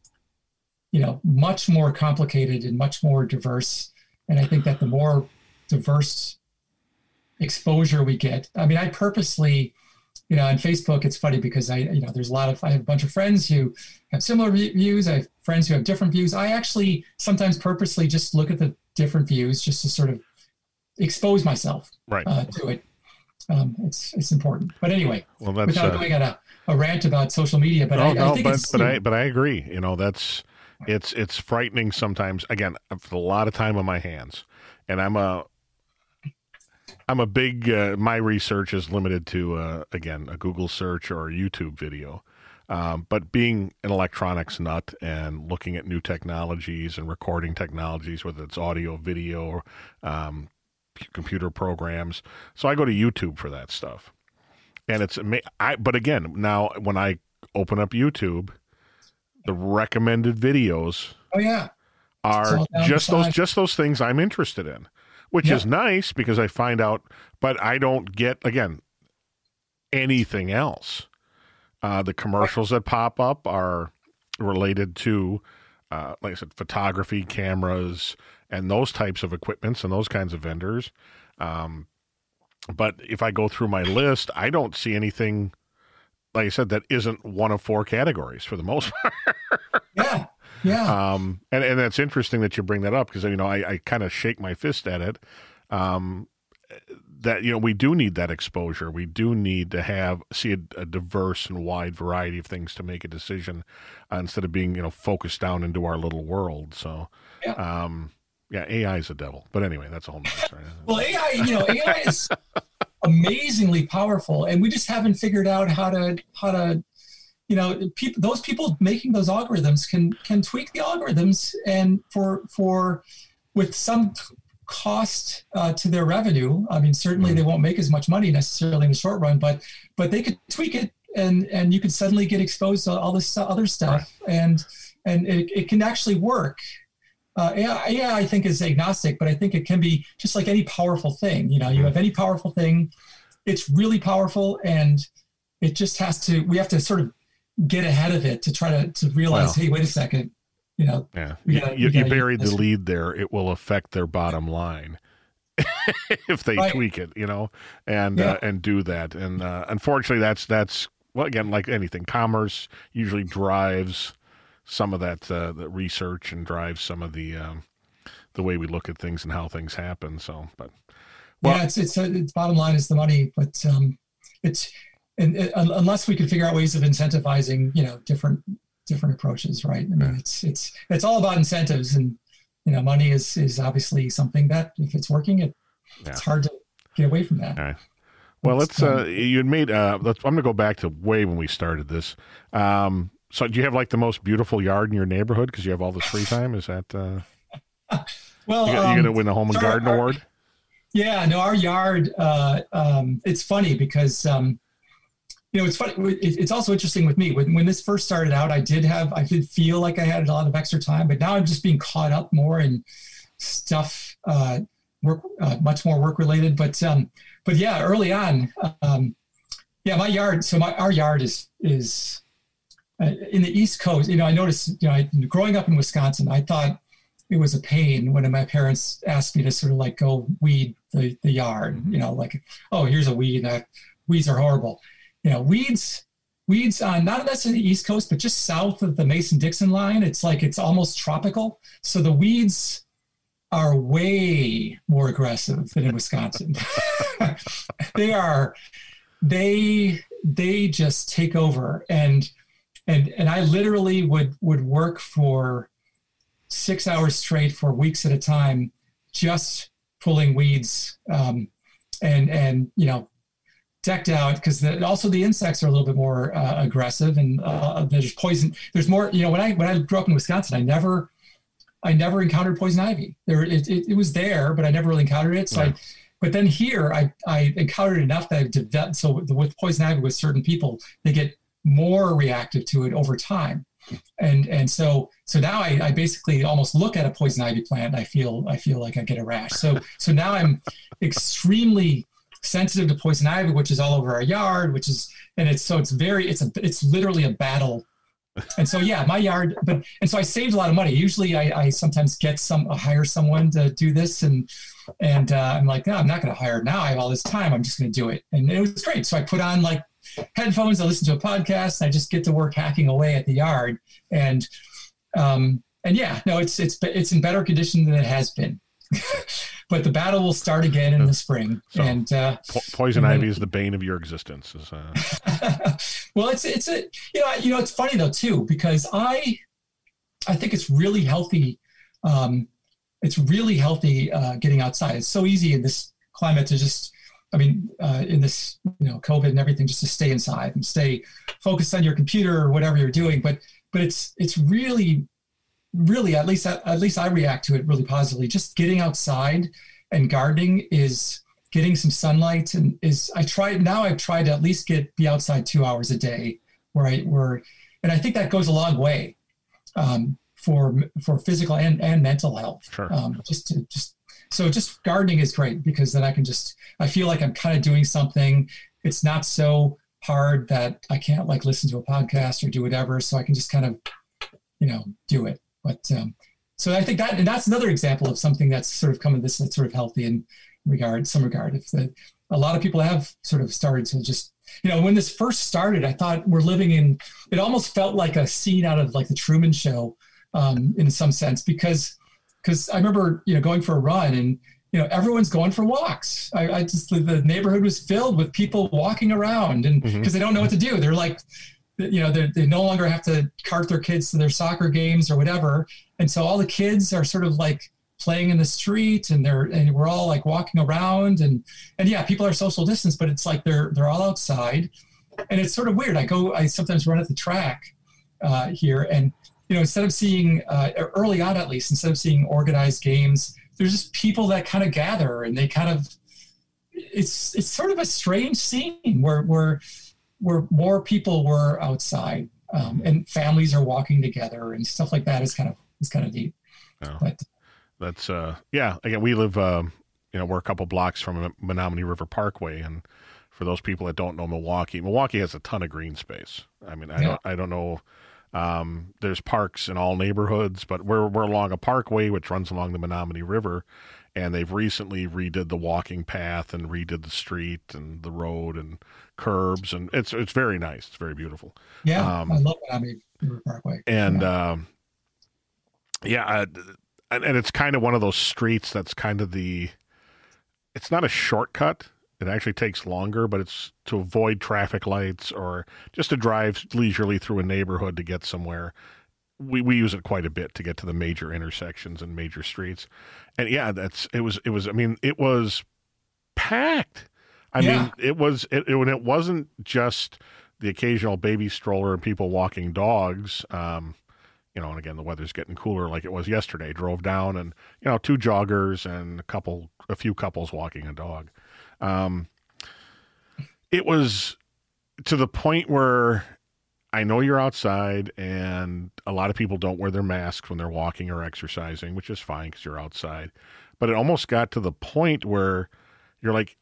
you know, much more complicated and much more diverse. And I think that the more diverse exposure we get, I mean, I purposely, you know, on Facebook, it's funny because I, you know, there's a lot of, I have a bunch of friends who have similar views. I have friends who have different views. I actually sometimes purposely just look at the different views just to sort of expose myself right. uh, to it. Um, it's it's important, but anyway. Well, that's, without uh, going on a, a rant about social media, but no, I, no, I think but it's, but I but I agree. You know, that's it's it's frightening sometimes. Again, I've a lot of time on my hands, and I'm a I'm a big. Uh, my research is limited to uh, again a Google search or a YouTube video, um, but being an electronics nut and looking at new technologies and recording technologies, whether it's audio, video, or um, computer programs. So I go to YouTube for that stuff. And it's, I, but again, now when I open up YouTube, the recommended videos oh, yeah. are just those, just those things I'm interested in, which yeah. is nice because I find out, but I don't get, again, anything else. Uh, the commercials that pop up are related to, uh, like I said, photography, cameras, and those types of equipments and those kinds of vendors. Um, but if I go through my list, I don't see anything, like I said, that isn't one of four categories for the most part. yeah, yeah. Um, and, and that's interesting that you bring that up because, you know, I, I kind of shake my fist at it. Um, that, you know, we do need that exposure. We do need to have, see a, a diverse and wide variety of things to make a decision uh, instead of being, you know, focused down into our little world. So, yeah. um, yeah, A I is a devil. But anyway, that's a whole nother story. Well, A I, you know, A I is amazingly powerful, and we just haven't figured out how to how to, you know, people those people making those algorithms can can tweak the algorithms and for for with some cost uh, to their revenue. I mean, certainly mm-hmm. they won't make as much money necessarily in the short run, but but they could tweak it, and and you could suddenly get exposed to all this other stuff, right. and and it, it can actually work. Uh, yeah, yeah, I think is agnostic, but I think it can be just like any powerful thing. You know, you have any powerful thing, it's really powerful, and it just has to. We have to sort of get ahead of it to try to to realize, well, hey, wait a second. You know, yeah, gotta, you, you, you buried the lead there. It will affect their bottom line if they right. tweak it, you know, and yeah. uh, and do that. And uh, unfortunately, that's that's well, again, like anything, commerce usually drives some of that uh, the research and drives some of the um, the way we look at things and how things happen. So, but well, yeah, it's it's, it's bottom line is the money, but um, it's and it, unless we can figure out ways of incentivizing, you know, different. different approaches, right? I mean, yeah. it's it's it's all about incentives, and you know, money is is obviously something that if it's working, it yeah. it's hard to get away from that. All right. Well, let's. Uh, you had made. Uh, let's. I'm going to go back to way when we started this. Um, so, do you have like the most beautiful yard in your neighborhood because you have all this free time? Is that? Uh, well, you got, um, you're going to win the Home and Garden our, Award. Yeah, no, our yard. Uh, um, it's funny because. Um, You know, it's funny. It's also interesting with me. When when this first started out, I did have, I did feel like I had a lot of extra time, but now I'm just being caught up more in stuff, uh, work, uh, much more work related. But um, but yeah, early on, um, yeah, my yard. So my our yard is is uh, in the East Coast. You know, I noticed. You know, I, growing up in Wisconsin, I thought it was a pain when my parents asked me to sort of like go weed the the yard. You know, like, oh, here's a weed. That weeds are horrible. You know, weeds, weeds on not necessarily the East Coast, but just south of the Mason-Dixon line. It's like it's almost tropical. So the weeds are way more aggressive than in Wisconsin. they are, they they just take over, and and and I literally would would work for six hours straight for weeks at a time, just pulling weeds, um, and and you know. decked out because the, also the insects are a little bit more uh, aggressive, and uh, there's poison. There's more, you know, when I, when I grew up in Wisconsin, I never, I never encountered poison ivy there. It, it, it was there, but I never really encountered it. So yeah. I, but then here I, I encountered enough that I developed. So the, with poison ivy with certain people, they get more reactive to it over time. And, and so, so now I, I basically almost look at a poison ivy plant and I feel, I feel like I get a rash. So, so now I'm extremely sensitive to poison ivy, which is all over our yard, which is, and it's, so it's very, it's a, it's literally a battle. And so, yeah, my yard, but, and so I saved a lot of money. Usually I, I sometimes get some, uh, hire someone to do this. And, and uh, I'm like, no, I'm not going to hire now. I have all this time. I'm just going to do it. And it was great. So I put on like headphones, I listen to a podcast, and I just get to work hacking away at the yard. And, um, and yeah, no, it's, it's, it's in better condition than it has been. But the battle will start again in the spring. So, and uh, po- poison and then, ivy is the bane of your existence. Is, uh... well, it's it's a you know you know it's funny though too, because I I think it's really healthy. Um, it's really healthy uh, getting outside. It's so easy in this climate to just I mean uh, in this you know COVID and everything, just to stay inside and stay focused on your computer or whatever you're doing. But but it's it's really really, at least at least I react to it really positively. Just getting outside and gardening is getting some sunlight, and is I try now. I've tried to at least get be outside two hours a day, where I where, and I think that goes a long way um, for for physical and, and mental health. Sure. Um, just to just so just gardening is great because then I can just I feel like I'm kind of doing something. It's not so hard that I can't like listen to a podcast or do whatever, so I can just kind of you know do it. But um, so I think that, and that's another example of something that's sort of come in this that's sort of healthy in regard, some regard. If the, a lot of people have sort of started to just, you know, when this first started, I thought we're living in, it almost felt like a scene out of like the Truman Show um, in some sense, because, because I remember, you know, going for a run and, you know, everyone's going for walks. I, I just, the neighborhood was filled with people walking around and because mm-hmm. they don't know what to do. They're like, you know, they no longer have to cart their kids to their soccer games or whatever. And so all the kids are sort of like playing in the street and they're, and we're all like walking around and, and yeah, people are social distance, but it's like they're, they're all outside and it's sort of weird. I go, I sometimes run at the track uh, here and, you know, instead of seeing uh, early on, at least, instead of seeing organized games, there's just people that kind of gather, and they kind of, it's it's sort of a strange scene where where where more people were outside, um, and families are walking together and stuff like that is kind of is kind of neat. Oh, but that's uh yeah. Again, we live um, you know, we're a couple blocks from Menominee River Parkway, and for those people that don't know Milwaukee, Milwaukee has a ton of green space. I mean, I Yeah. don't I don't know. Um, there's parks in all neighborhoods, but we're we're along a parkway which runs along the Menominee River, and they've recently redid the walking path and redid the street and the road and curbs, and it's it's very nice. It's very beautiful. yeah, Um, I love Menominee River Parkway. And yeah. um, yeah, uh, and, and it's kind of one of those streets that's kind of the. It's not a shortcut. It actually takes longer, but it's to avoid traffic lights or just to drive leisurely through a neighborhood to get somewhere. We we use it quite a bit to get to the major intersections and major streets. And yeah, that's it was it was I mean, it was packed. I Yeah. mean, it was it, it when it wasn't just the occasional baby stroller and people walking dogs. Um, you know, and again, the weather's getting cooler like it was yesterday. Drove down and, you know, two joggers and a couple a few couples walking a dog. Um, it was to the point where I know you're outside, and a lot of people don't wear their masks when they're walking or exercising, which is fine because you're outside. But it almost got to the point where you're like,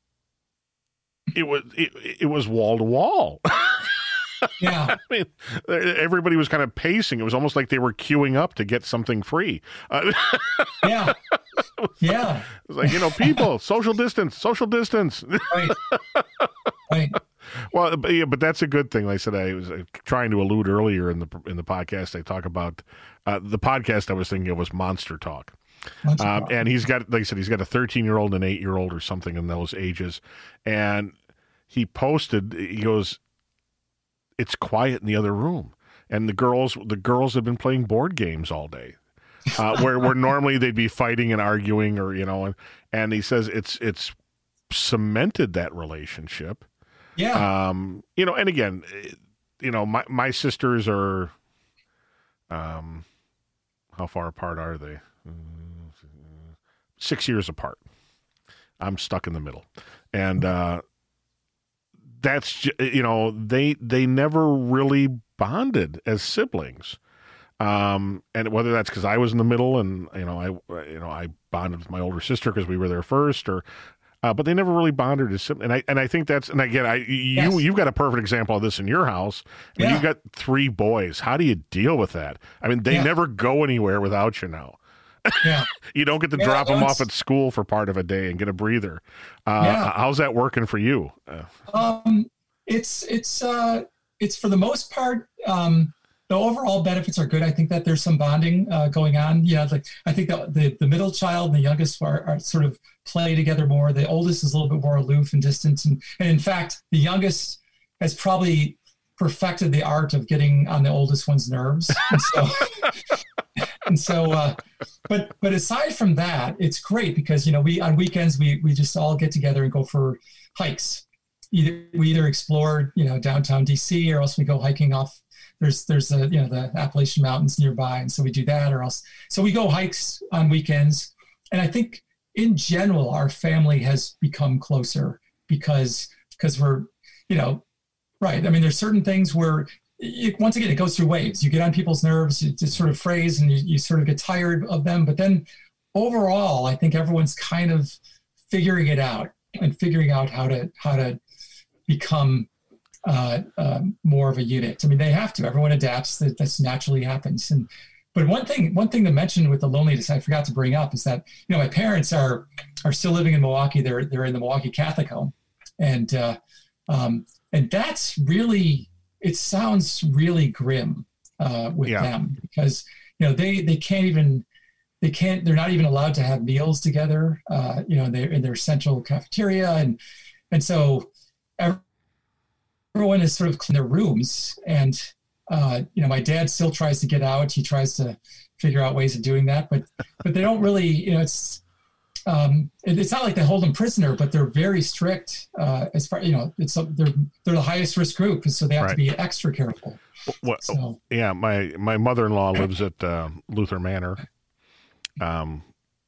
it was it, it was wall to wall. Yeah. I mean, everybody was kind of pacing. It was almost like they were queuing up to get something free. Uh, Yeah. Yeah. It was like, you know, people, social distance, social distance. Right. Right. Well, but, yeah, but that's a good thing. Like I said, I was uh, trying to allude earlier in the in the podcast. I talk about uh, the podcast I was thinking of was Monster Talk. Monster Um, Talk. and he's got, like I said, he's got a thirteen year old and an eight year old or something in those ages. And he posted, he goes, it's quiet in the other room. And the girls, the girls have been playing board games all day. Uh, where where normally they'd be fighting and arguing, or you know, and, and he says it's it's cemented that relationship. Yeah. Um, you know, and again, you know, my my sisters are, um, how far apart are they? Six years apart. I'm stuck in the middle, and uh, that's ju- you know they they never really bonded as siblings. Um, and whether that's because I was in the middle, and you know, I you know I bonded with my older sister because we were there first, or uh, but they never really bonded as siblings. And I and I think that's and again, I you Yes. you've got a perfect example of this in your house. I mean, Yeah. you've got three boys. How do you deal with that? I mean, they Yeah. never go anywhere without you now. Yeah. You don't get to Yeah, drop no, them off it's- at school for part of a day and get a breather. Uh, Yeah. How's that working for you? Uh, Um, it's it's uh, it's for the most part. Um, the overall benefits are good. I think that there's some bonding uh, going on. Yeah, like I think that the, the middle child and the youngest are, are sort of play together more. The oldest is a little bit more aloof and distant, and, and in fact, the youngest has probably perfected the art of getting on the oldest one's nerves. And so, and so, uh, but but aside from that, it's great because you know we on weekends we we just all get together and go for hikes. Either we either explore you know downtown D C or else we go hiking off. There's there's a you know the Appalachian Mountains nearby, and so we do that, or else so we go hikes on weekends. And I think in general our family has become closer because because we're you know right. I mean, there's certain things where it, once again it goes through waves. You get on people's nerves, you just sort of phrase, and you, you sort of get tired of them. But then overall, I think everyone's kind of figuring it out and figuring out how to how to become uh, uh, more of a unit. I mean, they have to. Everyone adapts. That that's naturally happens. And but one thing, one thing to mention with the loneliness, I forgot to bring up, is that you know my parents are are still living in Milwaukee. They're they're in the Milwaukee Catholic home, and uh, um, and that's really it sounds really grim uh, with Yeah. them because you know they they can't even they can't they're not even allowed to have meals together. Uh, you know they're in their central cafeteria, and and so. Every, everyone is sort of in their rooms, and uh, you know, my dad still tries to get out. He tries to figure out ways of doing that, but but they don't really. You know, it's um, it, it's not like they hold them prisoner, but they're very strict uh, as far you know. It's a, they're they're the highest risk group, and so they have Right. to be extra careful. what, So Yeah, my my mother in law lives at uh, Luther Manor. Um,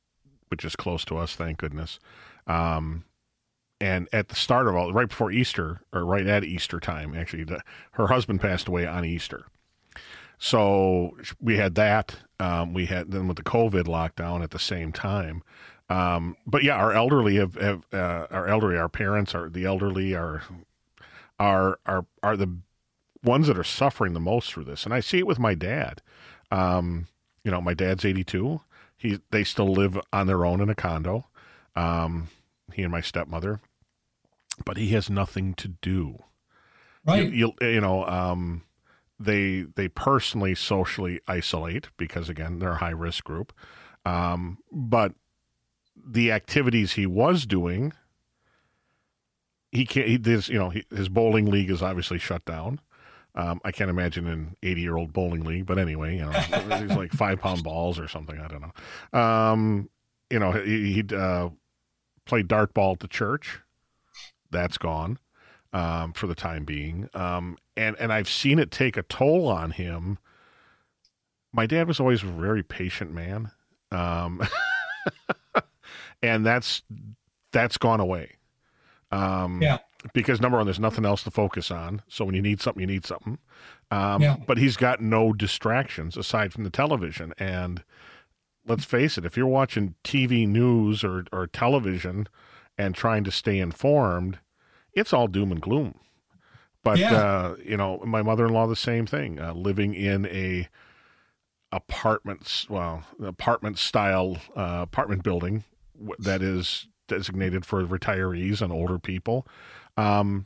which is close to us, thank goodness. Um, and at the start of all, right before Easter, or right at Easter time, actually, the, her husband passed away on Easter. So we had that. Um, we had then with the COVID lockdown at the same time. Um, but yeah, our elderly have, have uh, our elderly, our parents are the elderly are are are are the ones that are suffering the most through this. And I see it with my dad. Um, you know, my dad's eighty-two. He they still live on their own in a condo. Um, he and my stepmother. But he has nothing to do. Right. You, you, you know, um, they they personally socially isolate because, again, they're a high risk group. Um, but the activities he was doing, he can't. He, this, you know, he, his bowling league is obviously shut down. Um, I can't imagine an eighty-year-old bowling league, but anyway, you know, he's like five-pound balls or something. I don't know. Um, you know, he, he'd uh, play dart ball at the church. That's gone um, for the time being. Um, and, and I've seen it take a toll on him. My dad was always a very patient man. Um, and that's that's gone away. Um, yeah. Because, number one, there's nothing else to focus on. So when you need something, you need something. Um, yeah. But he's got no distractions aside from the television. And let's face it, if you're watching T V news or, or television and trying to stay informed, it's all doom and gloom. But, yeah. uh, you know, my mother-in-law, the same thing, uh, living in a apartments, well, apartment style uh, apartment building w- that is designated for retirees and older people. Um,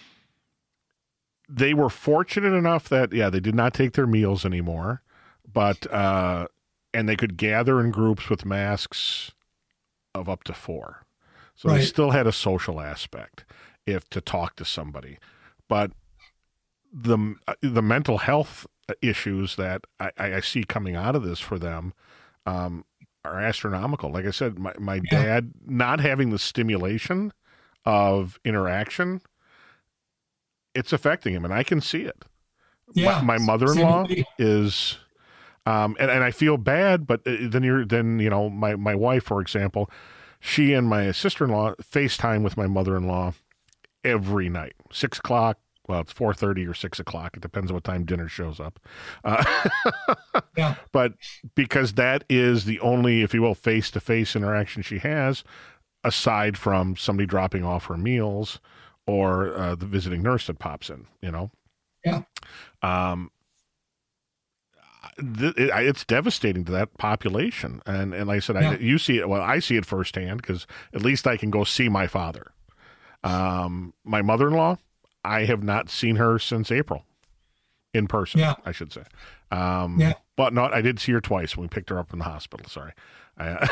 they were fortunate enough that, yeah, they did not take their meals anymore, but, uh, and they could gather in groups with masks of up to four. So right. they still had a social aspect if to talk to somebody, but the the mental health issues that I, I see coming out of this for them um, are astronomical. Like I said, my, my yeah. dad not having the stimulation of interaction, it's affecting him, and I can see it. Yeah. My, my mother-in-law is, um, and, and I feel bad, but then you're then you know my my wife, for example. She and my sister-in-law FaceTime with my mother-in-law every night, six o'clock. Well, it's four thirty or six o'clock. It depends on what time dinner shows up. Uh, yeah. But because that is the only, if you will, face-to-face interaction she has, aside from somebody dropping off her meals or uh, the visiting nurse that pops in, you know? Yeah. Um, Th- it, it's devastating to that population, and and like I said, yeah. I, you see it. Well, I see it firsthand because at least I can go see my father. Um, my mother-in-law, I have not seen her since April, in person. Yeah. I should say. Um, yeah. But not. I did see her twice when we picked her up from the hospital. Sorry. I,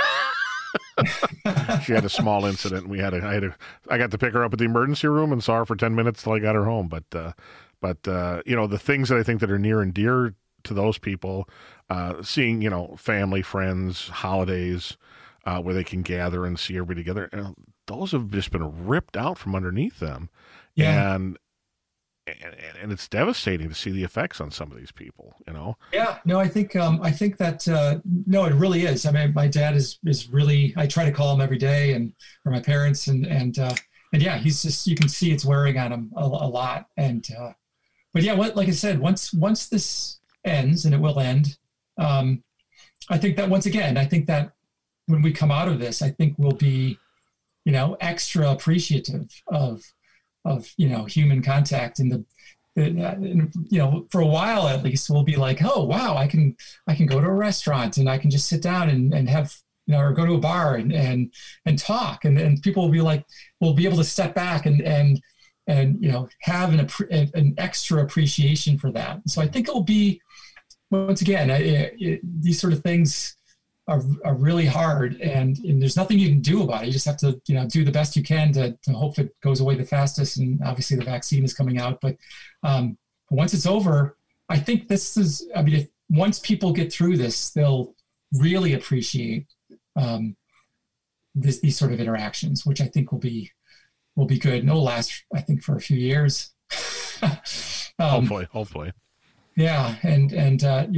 she had a small incident. And we had a. I had a. I got to pick her up at the emergency room and saw her for ten minutes till I got her home. But, uh, but uh, you know, the things that I think that are near and dear to those people, uh, seeing, you know, family, friends, holidays, uh, where they can gather and see everybody together. You know, those have just been ripped out from underneath them. Yeah. And, and, and it's devastating to see the effects on some of these people, you know? Yeah, no, I think, um, I think that, uh, no, it really is. I mean, my dad is, is really, I try to call him every day, and, or my parents, and, and, uh, and yeah, he's just, you can see it's wearing on him a, a lot. And, uh, but yeah, what, like I said, once, once this ends, and it will end, um, I think that once again, I think that when we come out of this, I think we'll be, you know, extra appreciative of, of, you know, human contact, and the, the, you know, for a while at least, we'll be like, oh, wow, I can, I can go to a restaurant and I can just sit down and, and have, you know, or go to a bar and, and, and talk. And, and people will be like, we'll be able to step back and, and, and, you know, have an, an extra appreciation for that. So I think it'll be, once again, it, it, these sort of things are, are really hard, and, and there's nothing you can do about it. You just have to, you know, do the best you can to, to hope it goes away the fastest. And obviously the vaccine is coming out, but um, once it's over, I think this is, I mean, if once people get through this, they'll really appreciate um, this, these sort of interactions, which I think will be, will be good. And it'll last, I think, for a few years. um, hopefully, hopefully. Yeah. And, and, uh, you know,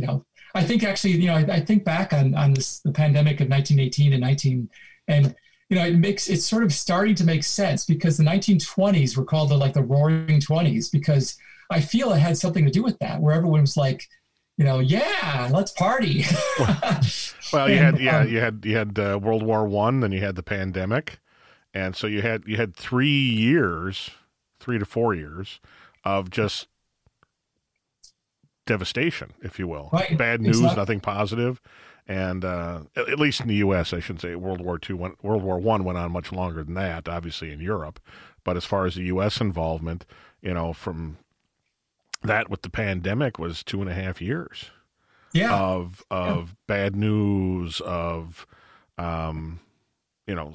I think actually, you know, I, I think back on on this the pandemic of nineteen eighteen and nineteen, and you know, it makes it's sort of starting to make sense because the nineteen twenties were called the like the Roaring Twenties because I feel it had something to do with that, where everyone was like, you know, yeah, let's party. Well, you and, had yeah, um, you had you had uh, World War One, then you had the pandemic, and so you had you had three years, three to four years of just devastation, if you will. Right. Bad news, Exactly. nothing positive. And uh, at, at least in the U S, I shouldn't say World War Two went, World War One went on much longer than that, obviously in Europe. But as far as the U S involvement, you know, from that with the pandemic was two and a half years yeah, of of Yeah. bad news, of um, you know,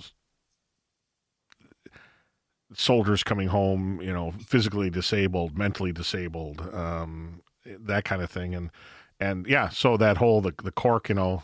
soldiers coming home, you know, physically disabled, mentally disabled, um, that kind of thing, and and yeah, so that whole the the cork, you know,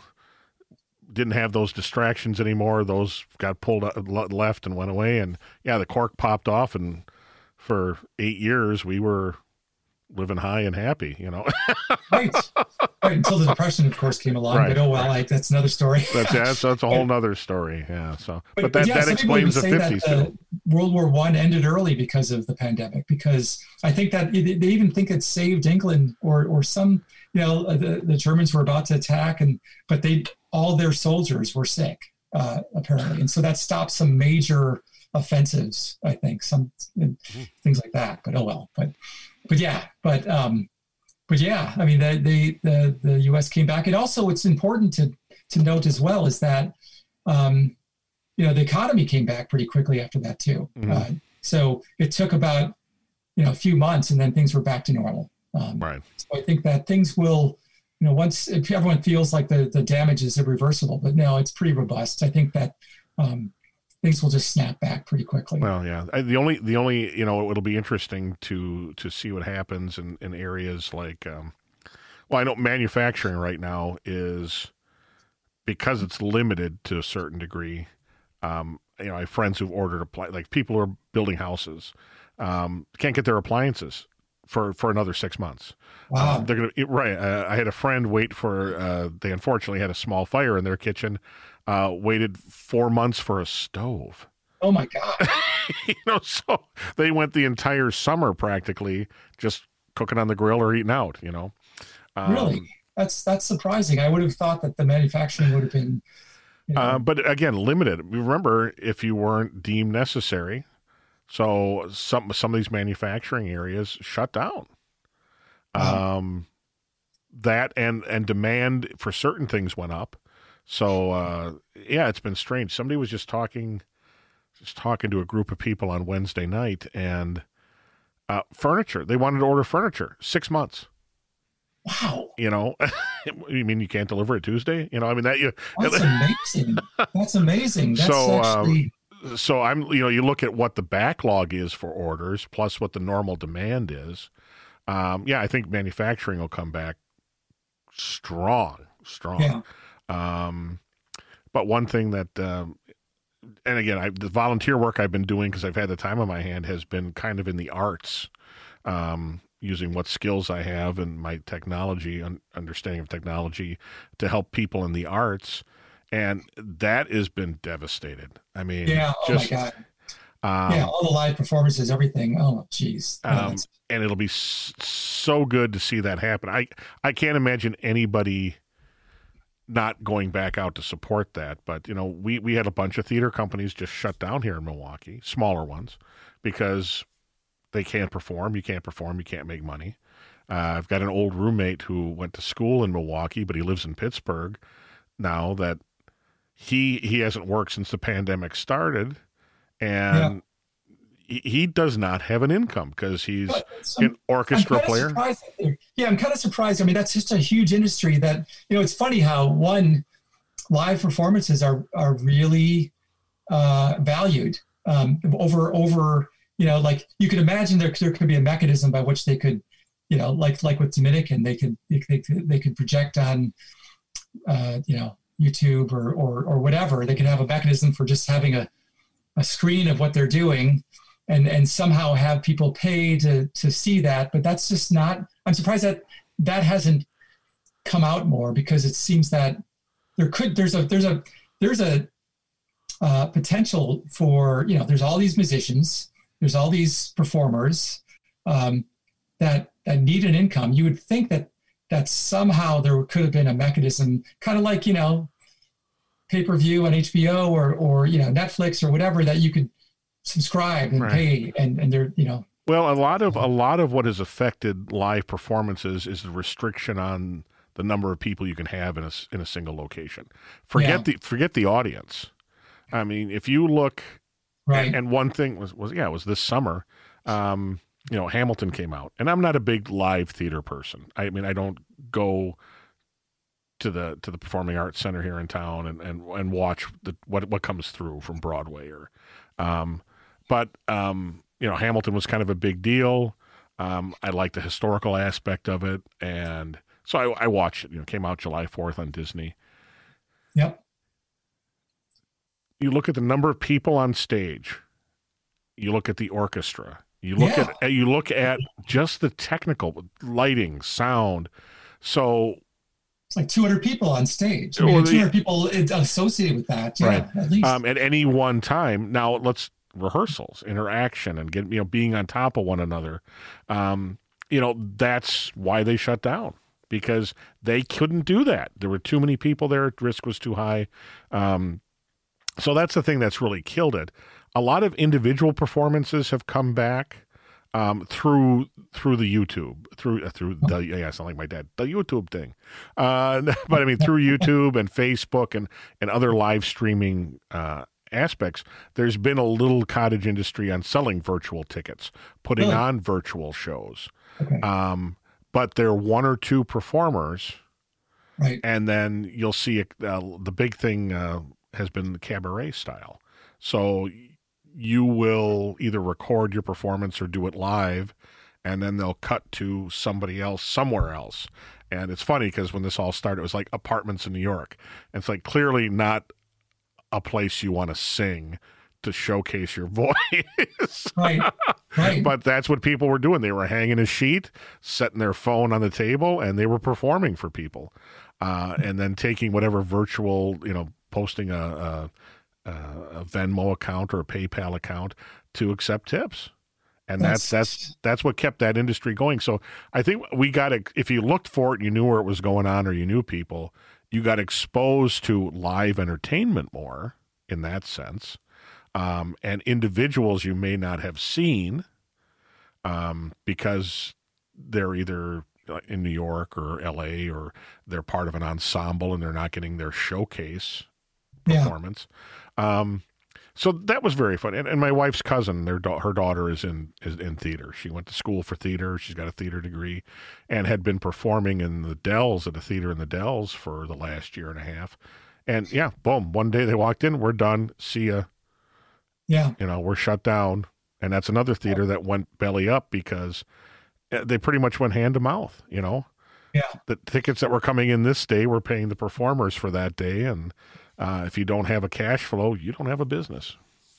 didn't have those distractions anymore. Those got pulled out, le- left and went away, and yeah, the cork popped off, and for eight years we were living high and happy, you know. right, right. Until the depression, of course, came along. Right, But oh well, right. like that's another story. That's yeah, that's, that's a whole nother story. Yeah. So, but, But, that yeah, that some people explains the even say fifties that, uh, too. World War One ended early because of the pandemic. Because I think that they they even think it saved England, or or some, you know, the, the Germans were about to attack, and but they all their soldiers were sick, uh, apparently, and so that stopped some major offensives. I think some Mm-hmm. things like that. But oh well. But but yeah. But um, but yeah. I mean, the the the, the U S came back, and also it's important to to note as well is that. Um, you know, the economy came back pretty quickly after that too. Mhm. Uh, so it took about, you know, a few months and then things were back to normal. Um, Right. So I think that things will, you know, once if everyone feels like the, the damage is irreversible, but no, it's pretty robust. I think that um, things will just snap back pretty quickly. Well, yeah. I, the only, the only, you know, it'll be interesting to to see what happens in, in areas like, um, well, I know manufacturing right now is because it's limited to a certain degree. Um, you know, I have friends who've ordered appli- like people who are building houses, um, can't get their appliances for, for another six months. Wow. Um, they're gonna right. Uh, I had a friend wait for. Uh, they unfortunately had a small fire in their kitchen. Uh, waited four months for a stove. Oh my God. You know, so they went the entire summer practically just cooking on the grill or eating out. You know, um, Really? That's, that's surprising. I would have thought that the manufacturing would have been, you know, Uh, but again, limited. Remember, if you weren't deemed necessary, so some some of these manufacturing areas shut down. Wow. Um, that and and demand for certain things went up. So uh, yeah, it's been strange. Somebody was just talking, just talking to a group of people on Wednesday night, and uh, furniture. They wanted to order furniture six months. wow. You know, you mean you can't deliver it Tuesday? You know, I mean that you. That's amazing. That's amazing. That's So, um, actually, So I'm, you know, you look at what the backlog is for orders plus what the normal demand is. Um, yeah, I think manufacturing will come back strong, strong. yeah. Um, but one thing that, um, and again, I, the volunteer work I've been doing because I've had the time on my hand has been kind of in the arts, um, using what skills I have and my technology, un- understanding of technology to help people in the arts. And that has been devastated. I mean, Yeah. Oh just, my God. um, Yeah. All the live performances, everything. Oh, geez. Yeah, um, that's- and it'll be s- so good to see that happen. I, I can't imagine anybody not going back out to support that. But, you know, we, we had a bunch of theater companies just shut down here in Milwaukee, smaller ones, because they can't perform. You can't perform. You can't make money. Uh, I've got an old roommate who went to school in Milwaukee, but he lives in Pittsburgh now that he he hasn't worked since the pandemic started. And he, he does not have an income because he's But some- an orchestra I'm kinda player. surprised that they're- Yeah, I'm kind of surprised. I mean, that's just a huge industry that, you know, it's funny how one, live performances are are really uh, valued um, over over, you know, like you could imagine there, there could be a mechanism by which they could, you know, like like with Dominican, they could they, they, could- they could project on, uh, you know, YouTube or, or or whatever. They could have a mechanism for just having a, a screen of what they're doing and and somehow have people pay to to see that. But that's just not, I'm surprised that that hasn't come out more, because it seems that there could there's a there's a there's a uh, potential for, you know, there's all these musicians, there's all these performers um, that that need an income. You would think that that somehow there could have been a mechanism, kind of like, you know, pay-per-view on H B O or or you know, Netflix or whatever, that you could subscribe and right. pay, and and they're, you know. Well, a lot of a lot of what has affected live performances is the restriction on the number of people you can have in a in a single location. Forget yeah. the forget the audience. I mean, if you look, right. and, and one thing was was yeah, it was this summer. Um, you know, Hamilton came out, and I'm not a big live theater person. I mean, I don't go to the to the Performing Arts Center here in town and and, and watch the what what comes through from Broadway or, um, but um, you know, Hamilton was kind of a big deal. Um, I like the historical aspect of it, and so I, I watched it. You know, it came out July fourth on Disney. Yep. You look at the number of people on stage. You look at the orchestra. You look yeah. at you look at just the technical lighting, sound. So it's like two hundred people on stage. I mean, well, two hundred people associated with that. Yeah, right. at least um, at any one time. Now let's rehearsals, interaction, and get you know being on top of one another. Um, you know that's why they shut down, because they couldn't do that. There were too many people there. Risk was too high. Um, so that's the thing that's really killed it. A lot of individual performances have come back um, through through the YouTube, through uh, through the yeah, I sound like my dad, the YouTube thing. Uh, but I mean through YouTube and Facebook and and other live streaming uh, aspects. There's been a little cottage industry on selling virtual tickets, putting really? on virtual shows. Okay. Um, but there are one or two performers, right? And then you'll see uh, the big thing uh, has been the cabaret style. So you will either record your performance or do it live, and then they'll cut to somebody else somewhere else. And it's funny because when this all started, it was like Apartments in New York. And it's like clearly not a place you want to sing to showcase your voice. Right, right. But that's what people were doing. They were hanging a sheet, setting their phone on the table, and they were performing for people. Uh, and then taking whatever virtual, you know, posting a, a Uh, a Venmo account or a PayPal account to accept tips, and that's that's that's, that's what kept that industry going. So I think we got to, if you looked for it, you knew where it was going on, or you knew people, you got exposed to live entertainment more in that sense, um, and individuals you may not have seen um, because they're either in New York or L A or they're part of an ensemble and they're not getting their showcase performance. Yeah. Um, so that was very fun. And, and my wife's cousin, their da- her daughter is in is in theater. She went to school for theater. She's got a theater degree, and had been performing in the Dells at a theater in the Dells for the last year and a half. And yeah, boom! One day they walked in, we're done. See ya. Yeah, you know, we're shut down. And that's another theater that went belly up because they pretty much went hand to mouth. You know, yeah. The tickets that were coming in this day were paying the performers for that day, and Uh, if you don't have a cash flow, you don't have a business.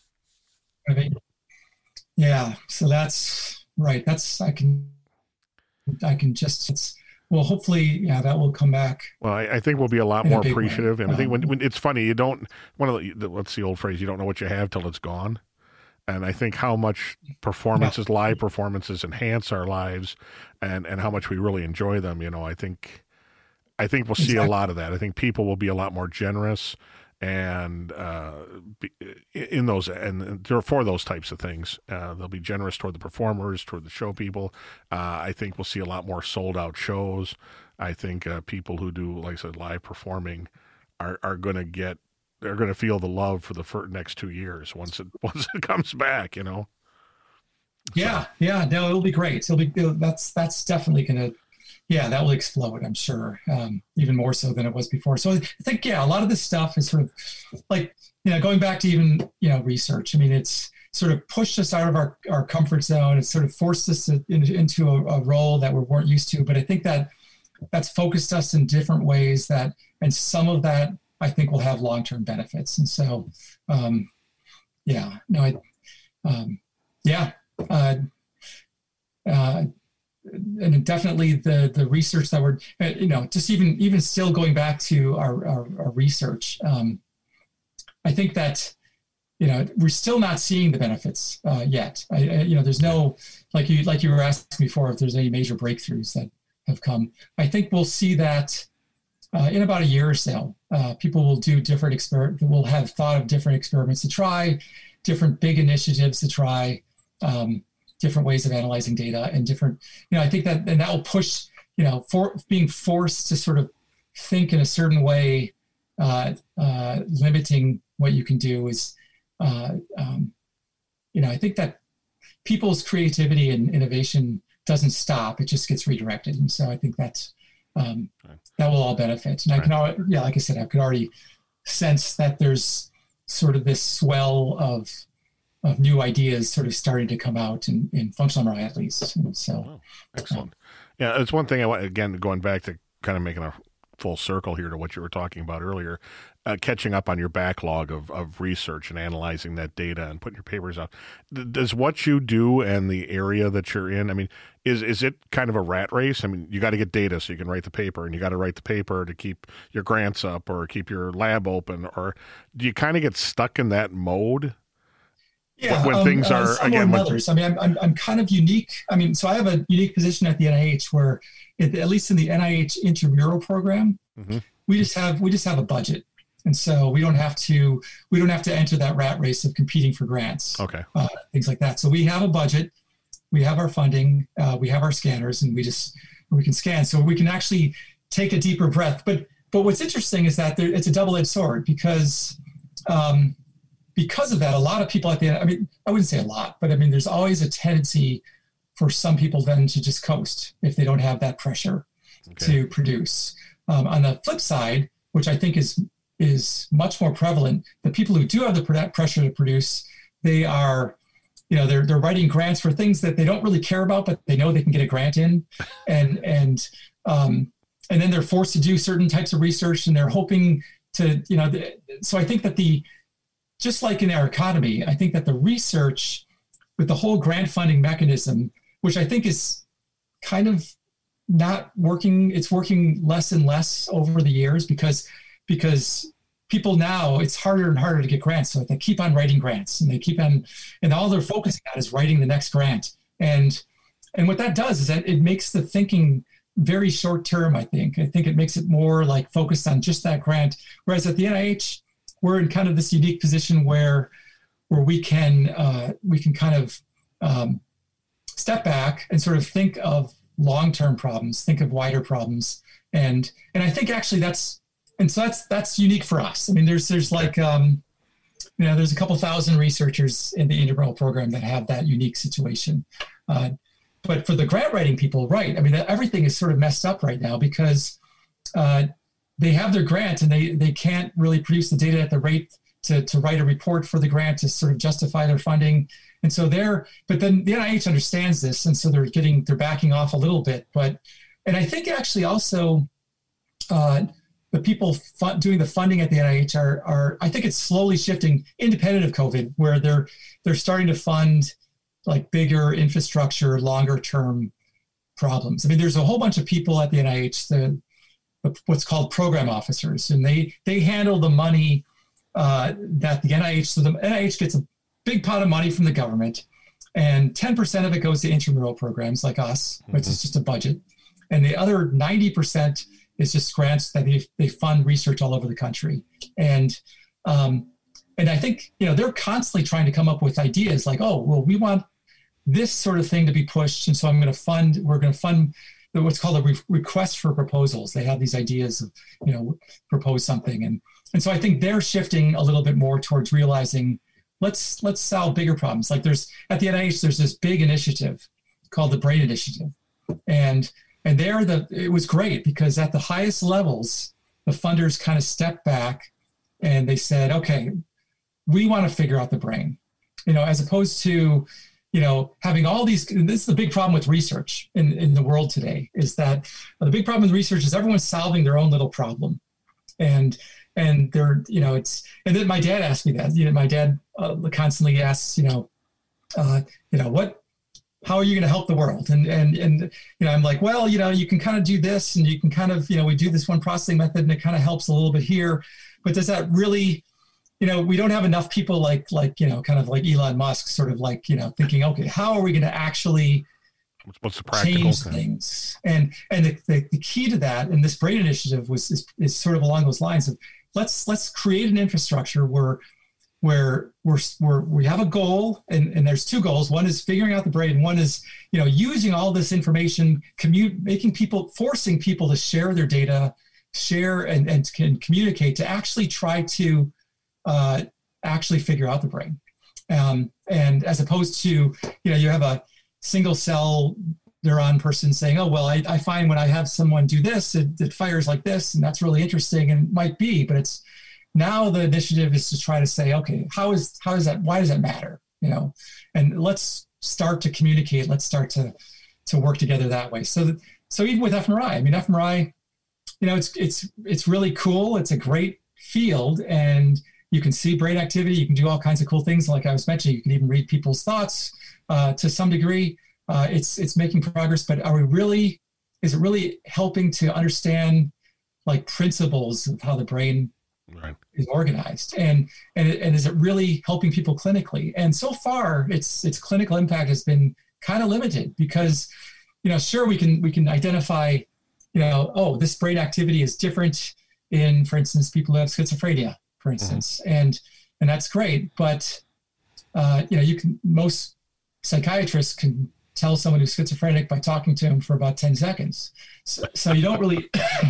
I mean, yeah, so that's right. That's I can, I can just. It's, well, hopefully, yeah, that will come back. Well, I, I think we'll be a lot more appreciative, way. and um, I think when, when it's funny, you don't. One of the what's the old phrase? You don't know what you have till it's gone. And I think how much performances, yeah. live performances, enhance our lives, and and how much we really enjoy them. You know, I think. I think we'll see exactly. a lot of that. I think people will be a lot more generous and uh, be, in those and for those types of things. Uh, they'll be generous toward the performers, toward the show people. Uh, I think we'll see a lot more sold out shows. I think uh, people who do, like I said, live performing are are going to get they're going to feel the love for the for next two years once it once it comes back. You know. Yeah, so. yeah, no, it'll be great. It'll be it'll, that's that's definitely going to. Yeah, that will explode, I'm sure, um, even more so than it was before. So I think, yeah, a lot of this stuff is sort of like, you know, going back to even, you know, research. I mean, it's sort of pushed us out of our, our comfort zone. It's sort of forced us to, in, into a, a role that we weren't used to. But I think that that's focused us in different ways that, and some of that I think will have long-term benefits. And so, um, yeah, no, I, um, yeah, uh, uh, and definitely the the research that we're, you know, just even even still going back to our our, our research, um, I think that, you know, we're still not seeing the benefits uh, yet. I, I, you know, there's no, like you like you were asking before, if there's any major breakthroughs that have come. I think we'll see that uh, in about a year or so. Uh, people will do different experiments. Will have thought of different experiments to try, different big initiatives to try. Um, different ways of analyzing data and different, you know, I think that, and that will push, you know, for being forced to sort of think in a certain way, uh, uh, limiting what you can do is, uh, um, you know, I think that people's creativity and innovation doesn't stop, it just gets redirected. And so I think that's, um, right. that will all benefit. And right. I can, already, yeah, like I said, I could already sense that there's sort of this swell of, of new ideas sort of starting to come out in, in functional M R I at least. And so, oh, excellent. Um, yeah, it's one thing I want, again, going back to kind of making a full circle here to what you were talking about earlier, uh, catching up on your backlog of, of research and analyzing that data and putting your papers out. D- does what you do and the area that you're in, I mean, is, is it kind of a rat race? I mean, you got to get data so you can write the paper, and you got to write the paper to keep your grants up or keep your lab open, or do you kind of get stuck in that mode? Yeah, when um, things uh, are some again, more when, others. I mean, I'm, I'm I'm kind of unique. I mean, so I have a unique position at the N I H where, at, at least in the N I H intramural program, mm-hmm. we just have we just have a budget, and so we don't have to we don't have to enter that rat race of competing for grants, okay, uh, things like that. So we have a budget, we have our funding, uh, we have our scanners, and we just we can scan. So we can actually take a deeper breath. But but what's interesting is that there, it's a double-edged sword because. Um, Because of that, a lot of people at the end, I mean, I wouldn't say a lot, but I mean, there's always a tendency for some people then to just coast if they don't have that pressure okay. to produce. Um, on the flip side, which I think is is much more prevalent, the people who do have the pressure to produce, they are, you know, they're they're writing grants for things that they don't really care about, but they know they can get a grant in, and and um, and then they're forced to do certain types of research, and they're hoping to, you know, the, so I think that the just like in our economy, I think that the research with the whole grant funding mechanism, which I think is kind of not working, it's working less and less over the years because because people now, it's harder and harder to get grants. So they keep on writing grants and they keep on, and all they're focusing on is writing the next grant. And and what that does is that it makes the thinking very short term, I think. I think it makes it more like focused on just that grant. Whereas at the N I H, we're in kind of this unique position where where we can uh, we can kind of um, step back and sort of think of long-term problems, think of wider problems, and and I think actually that's and so that's that's unique for us. I mean, there's there's like um, you know there's a couple thousand researchers in the intramural program that have that unique situation, uh, but for the grant writing people, right? I mean, everything is sort of messed up right now because. Uh, they have their grant and they, they can't really produce the data at the rate to, to write a report for the grant to sort of justify their funding. And so they're, but then the N I H understands this. And so they're getting, they're backing off a little bit, but, and I think actually also uh, the people fun, doing the funding at the N I H are, are, I think it's slowly shifting independent of COVID where they're, they're starting to fund like bigger infrastructure, longer term problems. I mean, there's a whole bunch of people at the N I H, the, what's called program officers, and they they handle the money uh, that the N I H, so the N I H gets a big pot of money from the government, and ten percent of it goes to intramural programs like us, which mm-hmm. is just a budget, and the other ninety percent is just grants that they, they fund research all over the country. And um, and I think, you know, they're constantly trying to come up with ideas like, oh, well, we want this sort of thing to be pushed, and so I'm going to fund, we're going to fund what's called a re- request for proposals. They have these ideas of, you know, propose something. And, and so I think they're shifting a little bit more towards realizing, let's, let's solve bigger problems. Like there's, at the N I H, there's this big initiative called the BRAIN Initiative. And, and there the, it was great because at the highest levels, the funders kind of stepped back and they said, okay, we want to figure out the brain, you know, as opposed to, you know, having all these, this is the big problem with research in, in the world today, is that the big problem with research is everyone's solving their own little problem. And, and they're, you know, it's, and then my dad asked me that, you know, my dad uh, constantly asks, you know, uh, you know, what, how are you going to help the world? And, and, and, you know, I'm like, well, you know, you can kind of do this and you can kind of, you know, we do this one processing method and it kind of helps a little bit here, but does that really, you know, we don't have enough people like, like, you know, kind of like Elon Musk sort of like, you know, thinking, okay, how are we going to actually What's the practical change thing? things? And, and the, the, the key to that, and this BRAIN initiative was, is, is sort of along those lines of let's, let's create an infrastructure where, where we're, we're, we have a goal, and, and there's two goals. One is figuring out the brain. One is, you know, using all this information, commute, making people, forcing people to share their data, share and, and can communicate to actually try to uh, actually figure out the brain. Um, and as opposed to, you know, you have a single cell neuron person saying, oh, well, I, I find when I have someone do this, it, it fires like this, and that's really interesting, and it might be, but it's, now the initiative is to try to say, okay, how is how is that? Why does that matter? You know, and let's start to communicate. Let's start to to work together that way. So, so even with fMRI, I mean, fMRI, you know, it's it's it's really cool. It's a great field, and you can see brain activity. You can do all kinds of cool things. Like I was mentioning, you can even read people's thoughts uh, to some degree. Uh, it's it's making progress, but are we really? Is it really helping to understand like principles of how the brain Right. is organized, and and and is it really helping people clinically? And so far, its its clinical impact has been kind of limited because, you know, sure we can we can identify, you know, oh, this brain activity is different in, for instance, people who have schizophrenia, for instance, mm-hmm. and and that's great. But uh, you know, you can most psychiatrists can tell someone who's schizophrenic by talking to him for about ten seconds. So, so you don't really.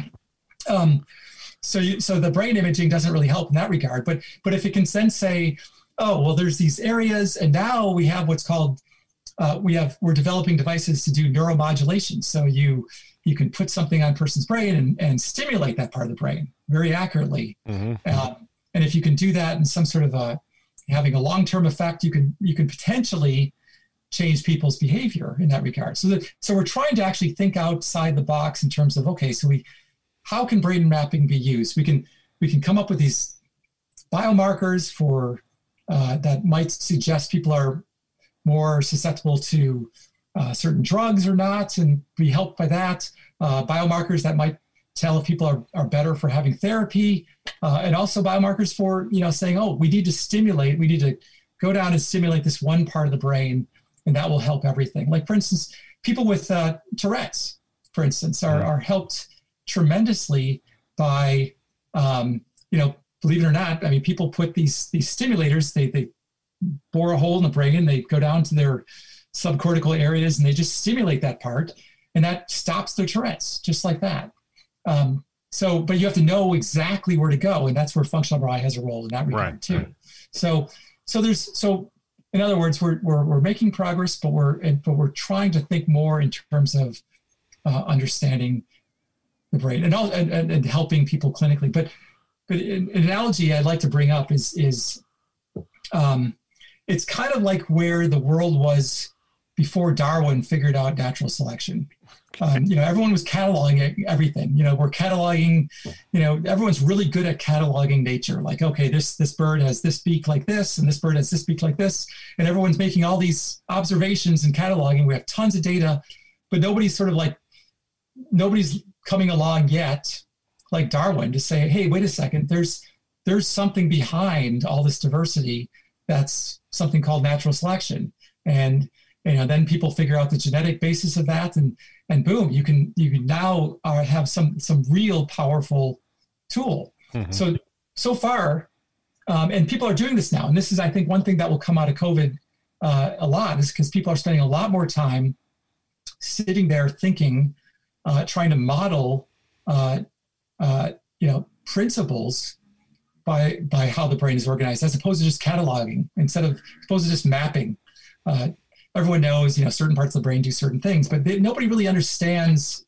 um, So, you, so the brain imaging doesn't really help in that regard. But, but if it can then say, oh, well, there's these areas, and now we have what's called, uh, we have, we're developing devices to do neuromodulation. So you, you can put something on a person's brain and, and stimulate that part of the brain very accurately. Mm-hmm. Um, and if you can do that in some sort of a, having a long-term effect, you can, you can potentially change people's behavior in that regard. So that, so we're trying to actually think outside the box in terms of, okay, so we, how can brain mapping be used? We can we can come up with these biomarkers for uh, that might suggest people are more susceptible to uh, certain drugs or not, and be helped by that. Uh, biomarkers that might tell if people are, are better for having therapy, uh, and also biomarkers for, you know, saying, oh, we need to stimulate, we need to go down and stimulate this one part of the brain, and that will help everything. Like, for instance, people with uh, Tourette's, for instance, are, are helped tremendously by, um, you know, believe it or not, I mean, people put these these stimulators, they they bore a hole in the brain, and they go down to their subcortical areas, and they just stimulate that part, and that stops their Tourette's, just like that. Um, so, but you have to know exactly where to go, and that's where functional M R I has a role in that regard right, too. Right. So, so there's so, in other words, we're we're we're making progress, but we're but we're trying to think more in terms of uh, understanding the brain and, all, and, and and helping people clinically. But but an, an analogy I'd like to bring up is is um, it's kind of like where the world was before Darwin figured out natural selection. Um, you know, everyone was cataloging everything. You know, we're cataloging. You know, everyone's really good at cataloging nature. Like, okay, this this bird has this beak like this, and this bird has this beak like this, and everyone's making all these observations and cataloging. We have tons of data, but nobody's sort of like nobody's coming along yet, like Darwin, to say, hey, wait a second, there's there's something behind all this diversity that's something called natural selection. And you know, then people figure out the genetic basis of that, and and boom, you can you can now uh, have some some real powerful tool. Mm-hmm. So so far, um, and people are doing this now, and this is, I think, one thing that will come out of COVID uh, a lot, is because people are spending a lot more time sitting there thinking, Uh, trying to model, uh, uh, you know, principles by by how the brain is organized, as opposed to just cataloging, instead of opposed to just mapping. Uh, everyone knows, you know, certain parts of the brain do certain things, but they, nobody really understands.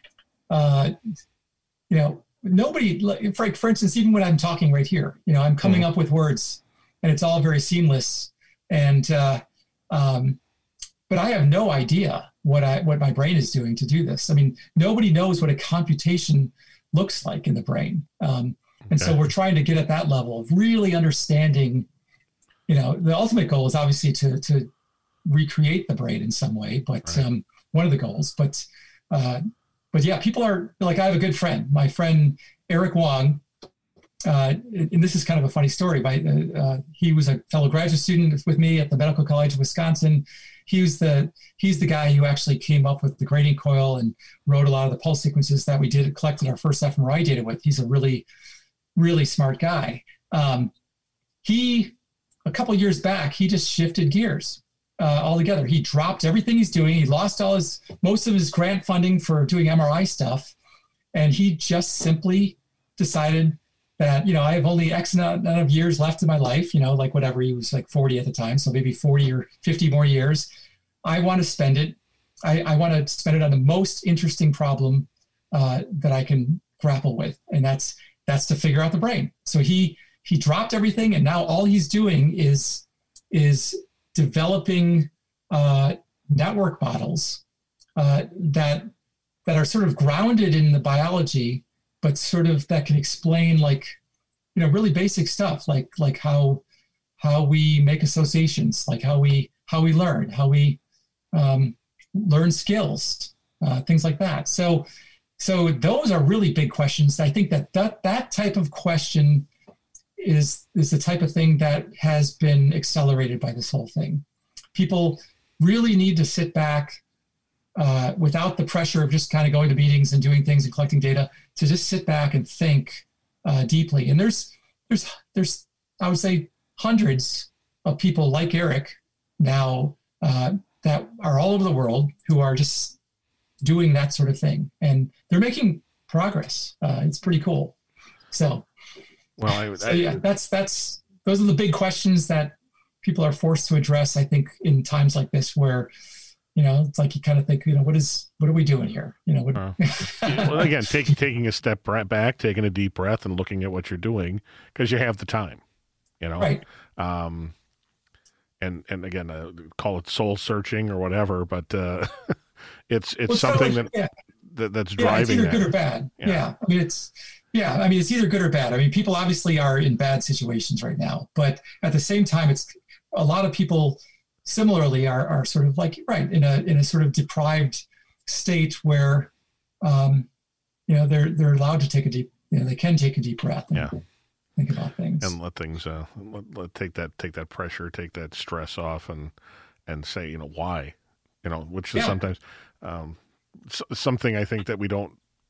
Uh, you know, nobody. For for instance, even when I'm talking right here, you know, I'm coming mm-hmm. up with words, and it's all very seamless. And uh, um, but I have no idea what I what my brain is doing to do this. I mean, nobody knows what a computation looks like in the brain. Um, and okay. So we're trying to get at that level of really understanding, you know, the ultimate goal is obviously to to recreate the brain in some way, but Right. um, one of the goals. But uh, but yeah, people are like, I have a good friend, my friend Eric Wong. Uh, and this is kind of a funny story. By, uh, he was a fellow graduate student with me at the Medical College of Wisconsin. He was the he's the guy who actually came up with the gradient coil and wrote a lot of the pulse sequences that we did collected our first fMRI data with. He's a really, really smart guy. Um, he a couple years back, he just shifted gears uh, altogether. He dropped everything he's doing. He lost all his most of his grant funding for doing M R I stuff, and he just simply decided that, you know, I have only X amount of years left in my life, you know, like whatever, he was like forty at the time. So maybe forty or fifty more years. I want to spend it. I, I want to spend it on the most interesting problem uh, that I can grapple with. And that's, that's to figure out the brain. So he, he dropped everything. And now all he's doing is, is developing uh, network models uh, that, that are sort of grounded in the biology, but sort of that can explain, like, you know, really basic stuff, like like how how we make associations, like how we how we learn, how we um, learn skills, uh, things like that. So so those are really big questions. I think that that that type of question is is the type of thing that has been accelerated by this whole thing. People really need to sit back uh, without the pressure of just kind of going to meetings and doing things and collecting data, to just sit back and think uh, deeply. And there's, there's, there's, I would say, hundreds of people like Eric now uh, that are all over the world who are just doing that sort of thing, and they're making progress. Uh, it's pretty cool. So, well, I, so I, yeah, that's that's those are the big questions that people are forced to address, I think, in times like this, where, you know, it's like you kind of think, you know, what is, what are we doing here? You know, what, uh, well, again, taking taking a step back, taking a deep breath, and looking at what you're doing, because you have the time, you know. Right. Um, and and again, uh, call it soul searching or whatever, but uh, it's it's well, something so, that, yeah. that that's yeah, driving. It's either that. good or bad. Yeah. yeah, I mean, it's yeah, I mean, it's either good or bad. I mean, people obviously are in bad situations right now, but at the same time, it's a lot of people similarly are, are sort of like, right, in a in a sort of deprived state where, um, you know, they're they're allowed to take a deep, you know, they can take a deep breath and yeah. think about things and let things uh, let, let take that take that pressure, take that stress off, and and say, you know, why, you know, which is Yeah. sometimes um, s- something I think that we don't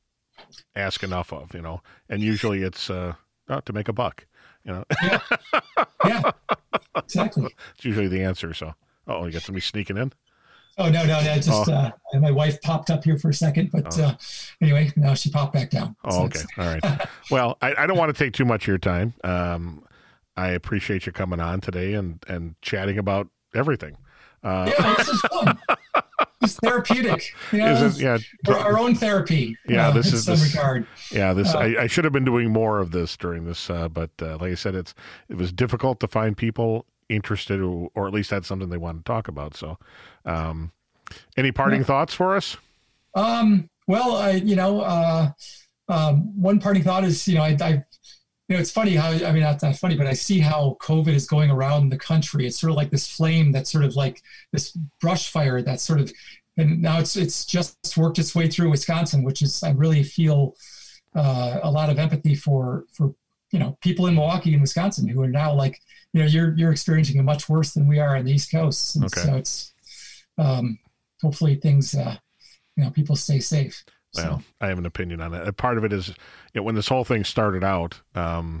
ask enough of, you know, and usually it's uh, oh, to make a buck, you know. Yeah, yeah, exactly. It's usually the answer. So, oh, you got somebody sneaking in. Oh no, no, no! Just Oh. uh, my wife popped up here for a second, but Oh. uh, anyway, now she popped back down. Oh, So okay. it's- All right. Well, I, I don't want to take too much of your time. Um, I appreciate you coming on today and, and chatting about everything. Uh, Yeah, this is fun. It's therapeutic. You know, is it, yeah. our, our own therapy. Yeah, uh, this in is- some this- regard. Yeah, this Uh, I, I should have been doing more of this during this, uh, but uh, like I said, it's it was difficult to find people interested, or, or at least had something they wanted to talk about. So, um, any parting Yeah. thoughts for us? Um, well, I, you know, uh, um, one parting thought is, you know, I, I, you know, it's funny how, I mean, not that funny, but I see how COVID is going around the country. It's sort of like this flame that's sort of like this brush fire that's sort of, and now it's, it's just worked its way through Wisconsin, which is, I really feel uh, a lot of empathy for, for, you know, people in Milwaukee and Wisconsin who are now like, you know, you're, you're experiencing it much worse than we are on the East Coast. And Okay. so it's, um, hopefully things, uh, you know, people stay safe. So, Well, I have an opinion on it. Part of it is, you know, when this whole thing started out, um,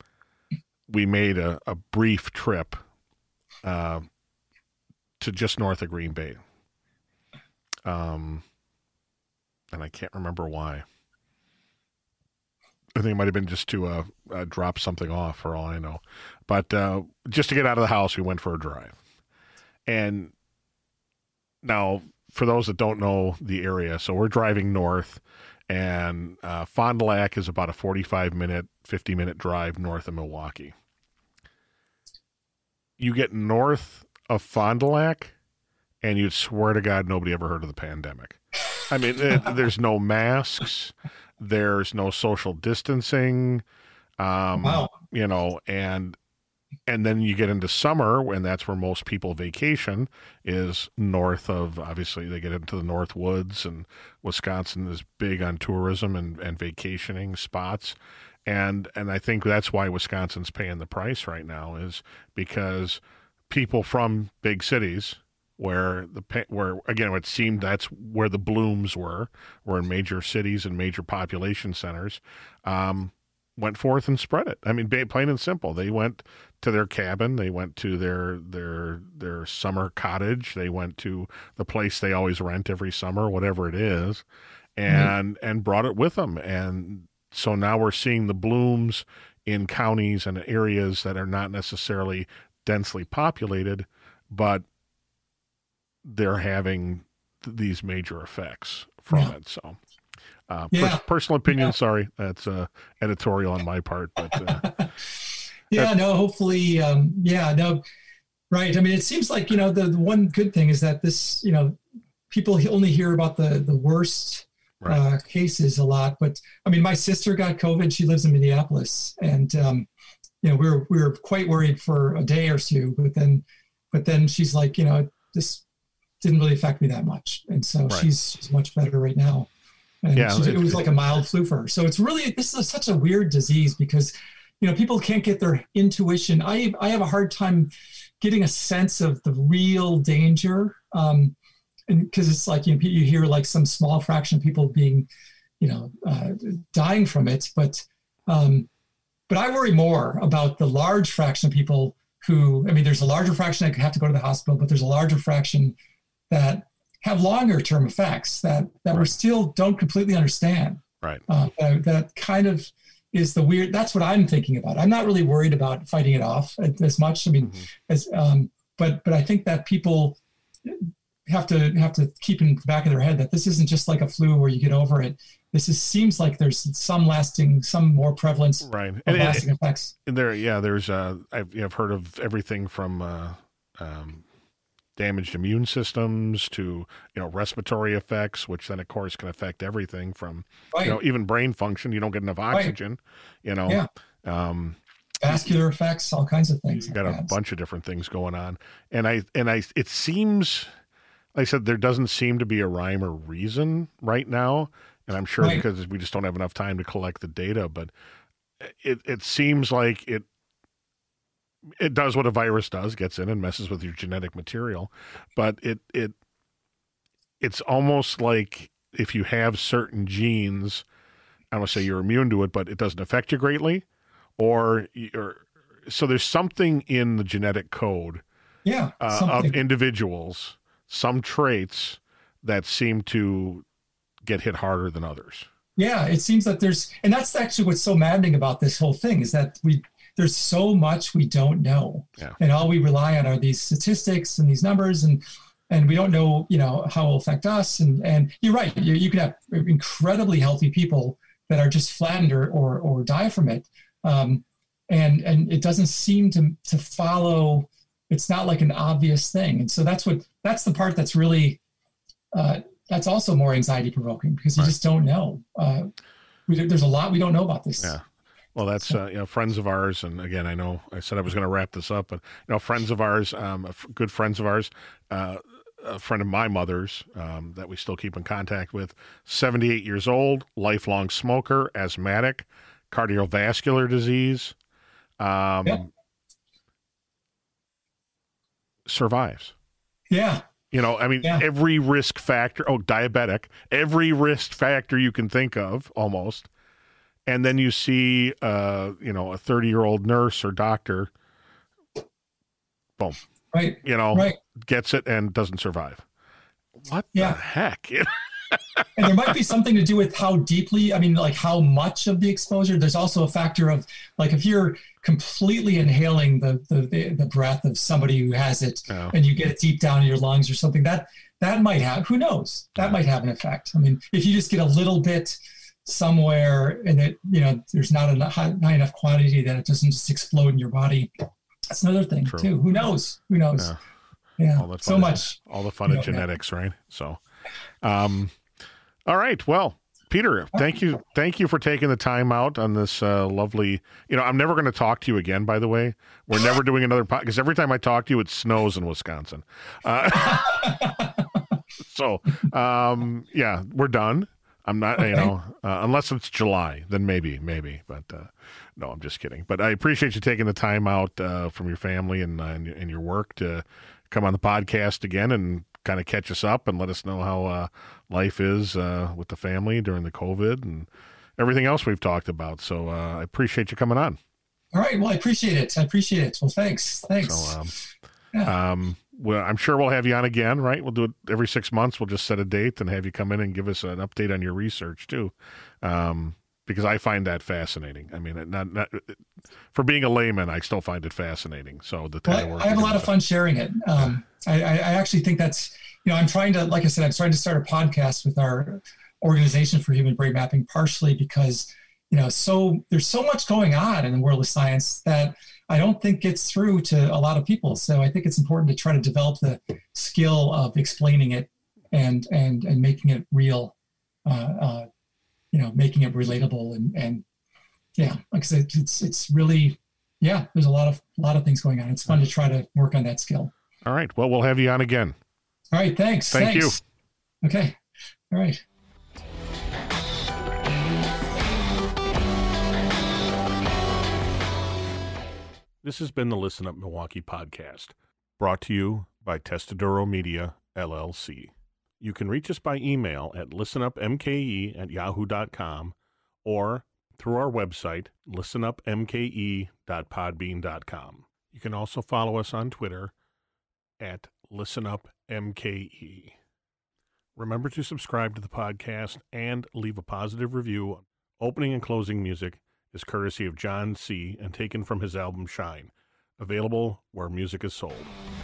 we made a, a brief trip uh, to just north of Green Bay. Um, and I can't remember why. I think it might have been just to uh, uh, drop something off, for all I know. But uh, just to get out of the house, we went for a drive. And now, for those that don't know the area, so we're driving north, and uh, Fond du Lac is about a forty-five minute, fifty minute drive north of Milwaukee. You get north of Fond du Lac, and you'd swear to God nobody ever heard of the pandemic. I mean, it, there's no masks, there's no social distancing, um, Wow. you know, and And then you get into summer, and that's where most people vacation, is north of, obviously, they get into the North Woods, and Wisconsin is big on tourism and, and vacationing spots. And and I think that's why Wisconsin's paying the price right now, is because people from big cities, where the where again it seemed that's where the blooms were, were in major cities and major population centers, um, went forth and spread it. I mean, plain and simple. They went to their cabin, they went to their their their summer cottage, they went to the place they always rent every summer, whatever it is, and mm-hmm. and brought it with them. And so now we're seeing the blooms in counties and areas that are not necessarily densely populated, but they're having th- these major effects from yeah. it. So, uh, yeah. per- personal opinion, yeah. sorry, that's uh, editorial on my part, but uh, yeah, no, hopefully, um, yeah, no, right. I mean, it seems like, you know, the, the one good thing is that this, you know, people only hear about the, the worst right. uh, cases a lot, but I mean, my sister got COVID. She lives in Minneapolis, and, um, you know, we were, we were quite worried for a day or two, but then, but then she's like, you know, this didn't really affect me that much. And so right. she's, she's much better right now. And yeah, she, it was like a mild flu for her. So it's really, this is such a weird disease because, you know, people can't get their intuition. I I have a hard time getting a sense of the real danger. Um, and because it's like, you know, you hear like some small fraction of people being, you know, uh, dying from it. But, um, but I worry more about the large fraction of people who, I mean, there's a larger fraction that have to go to the hospital, but there's a larger fraction that have longer term effects that, that right. we still don't completely understand. Right. Uh, that, that kind of is the weird, that's what I'm thinking about. I'm not really worried about fighting it off as much. I mean, mm-hmm. as, um, but, but I think that people have to have to keep in the back of their head that this isn't just like a flu where you get over it. This is, seems like there's some lasting, some more prevalence right. of and, lasting and, effects. And there, yeah, there's, uh, I've, I've heard of everything from, uh, um, damaged immune systems to, you know, respiratory effects, which then of course can affect everything from, right. you know, even brain function. You don't get enough oxygen, right. you know, yeah. um, vascular effects, all kinds of things. You got like a bunch of different things going on. And I, and I, it seems, like I said, there doesn't seem to be a rhyme or reason right now. And I'm sure right. because we just don't have enough time to collect the data, but it, it seems like it, it does what a virus does, gets in and messes with your genetic material. But it, it, it's almost like if you have certain genes, I don't want to say you're immune to it, but it doesn't affect you greatly, or you're, so there's something in the genetic code yeah, uh, of individuals, some traits that seem to get hit harder than others. Yeah, it seems that there's, and that's actually what's so maddening about this whole thing is that we, there's so much we don't know, yeah. and all we rely on are these statistics and these numbers, and and we don't know, you know, how it will affect us. And and you're right, you, you could have incredibly healthy people that are just flattened or or, or die from it, um, and and it doesn't seem to to follow. It's not like an obvious thing, and so that's what that's the part that's really uh, that's also more anxiety provoking because you right. just don't know. Uh, we, there's a lot we don't know about this. Yeah. Well, that's, uh, you know, friends of ours. And again, I know I said I was going to wrap this up, but, you know, friends of ours, um, good friends of ours, uh, a friend of my mother's um, that we still keep in contact with, seventy-eight years old, lifelong smoker, asthmatic, cardiovascular disease, um, yeah. survives. Yeah. You know, I mean, yeah. every risk factor, oh, diabetic, every risk factor you can think of almost. And then you see, uh, you know, a thirty-year-old nurse or doctor, boom, right? You know, right. gets it and doesn't survive. What yeah. the heck? And there might be something to do with how deeply, I mean, like how much of the exposure. There's also a factor of, like, if you're completely inhaling the the, the breath of somebody who has it, oh. and you get it deep down in your lungs or something, that that might have, who knows? That might have an effect. I mean, if you just get a little bit somewhere and it, you know, there's not enough, high enough quantity that it doesn't just explode in your body. That's another thing True. Too. Who knows? Who knows? Yeah. yeah. All the so of, much. All the fun of genetics, know. Right? So, um, all right. Well, Peter, thank you. Thank you for taking the time out on this uh, lovely, you know, I'm never going to talk to you again, by the way. We're never doing another podcast because every time I talk to you, it snows in Wisconsin. Uh, so, um, yeah, we're done. I'm not, you know, uh, unless it's July, then maybe, maybe. But uh, no, I'm just kidding. But I appreciate you taking the time out uh, from your family and, uh, and and your work to come on the podcast again and kind of catch us up and let us know how uh, life is uh, with the family during the COVID and everything else we've talked about. So uh, I appreciate you coming on. All right. Well, I appreciate it. I appreciate it. Well, thanks. Thanks. So, um, yeah. um, well, I'm sure we'll have you on again, right? We'll do it every six months. We'll just set a date and have you come in and give us an update on your research too. Um, because I find that fascinating. I mean, not, not for being a layman, I still find it fascinating. So the well, I, I have a lot of fun sharing it. Um, I, I actually think that's, you know, I'm trying to, like I said, I'm trying to start a podcast with our Organization for Human Brain Mapping, partially because, you know, so there's so much going on in the world of science that I don't think gets through to a lot of people. So I think it's important to try to develop the skill of explaining it and and and making it real, uh, uh, you know, making it relatable and and yeah, like I said, it's it's really yeah. There's a lot of a lot of things going on. It's fun to try to work on that skill. All right. Well, we'll have you on again. All right. Thanks. Thank thanks. you. Okay. All right. This has been the Listen Up Milwaukee podcast, brought to you by Testaduro Media, L L C. You can reach us by email at listenupmke at yahoo dot com or through our website, listen up m k e dot podbean dot com. You can also follow us on Twitter at listenupmke. Remember to subscribe to the podcast and leave a positive review. Opening and closing music is courtesy of John C. and taken from his album Shine, available where music is sold.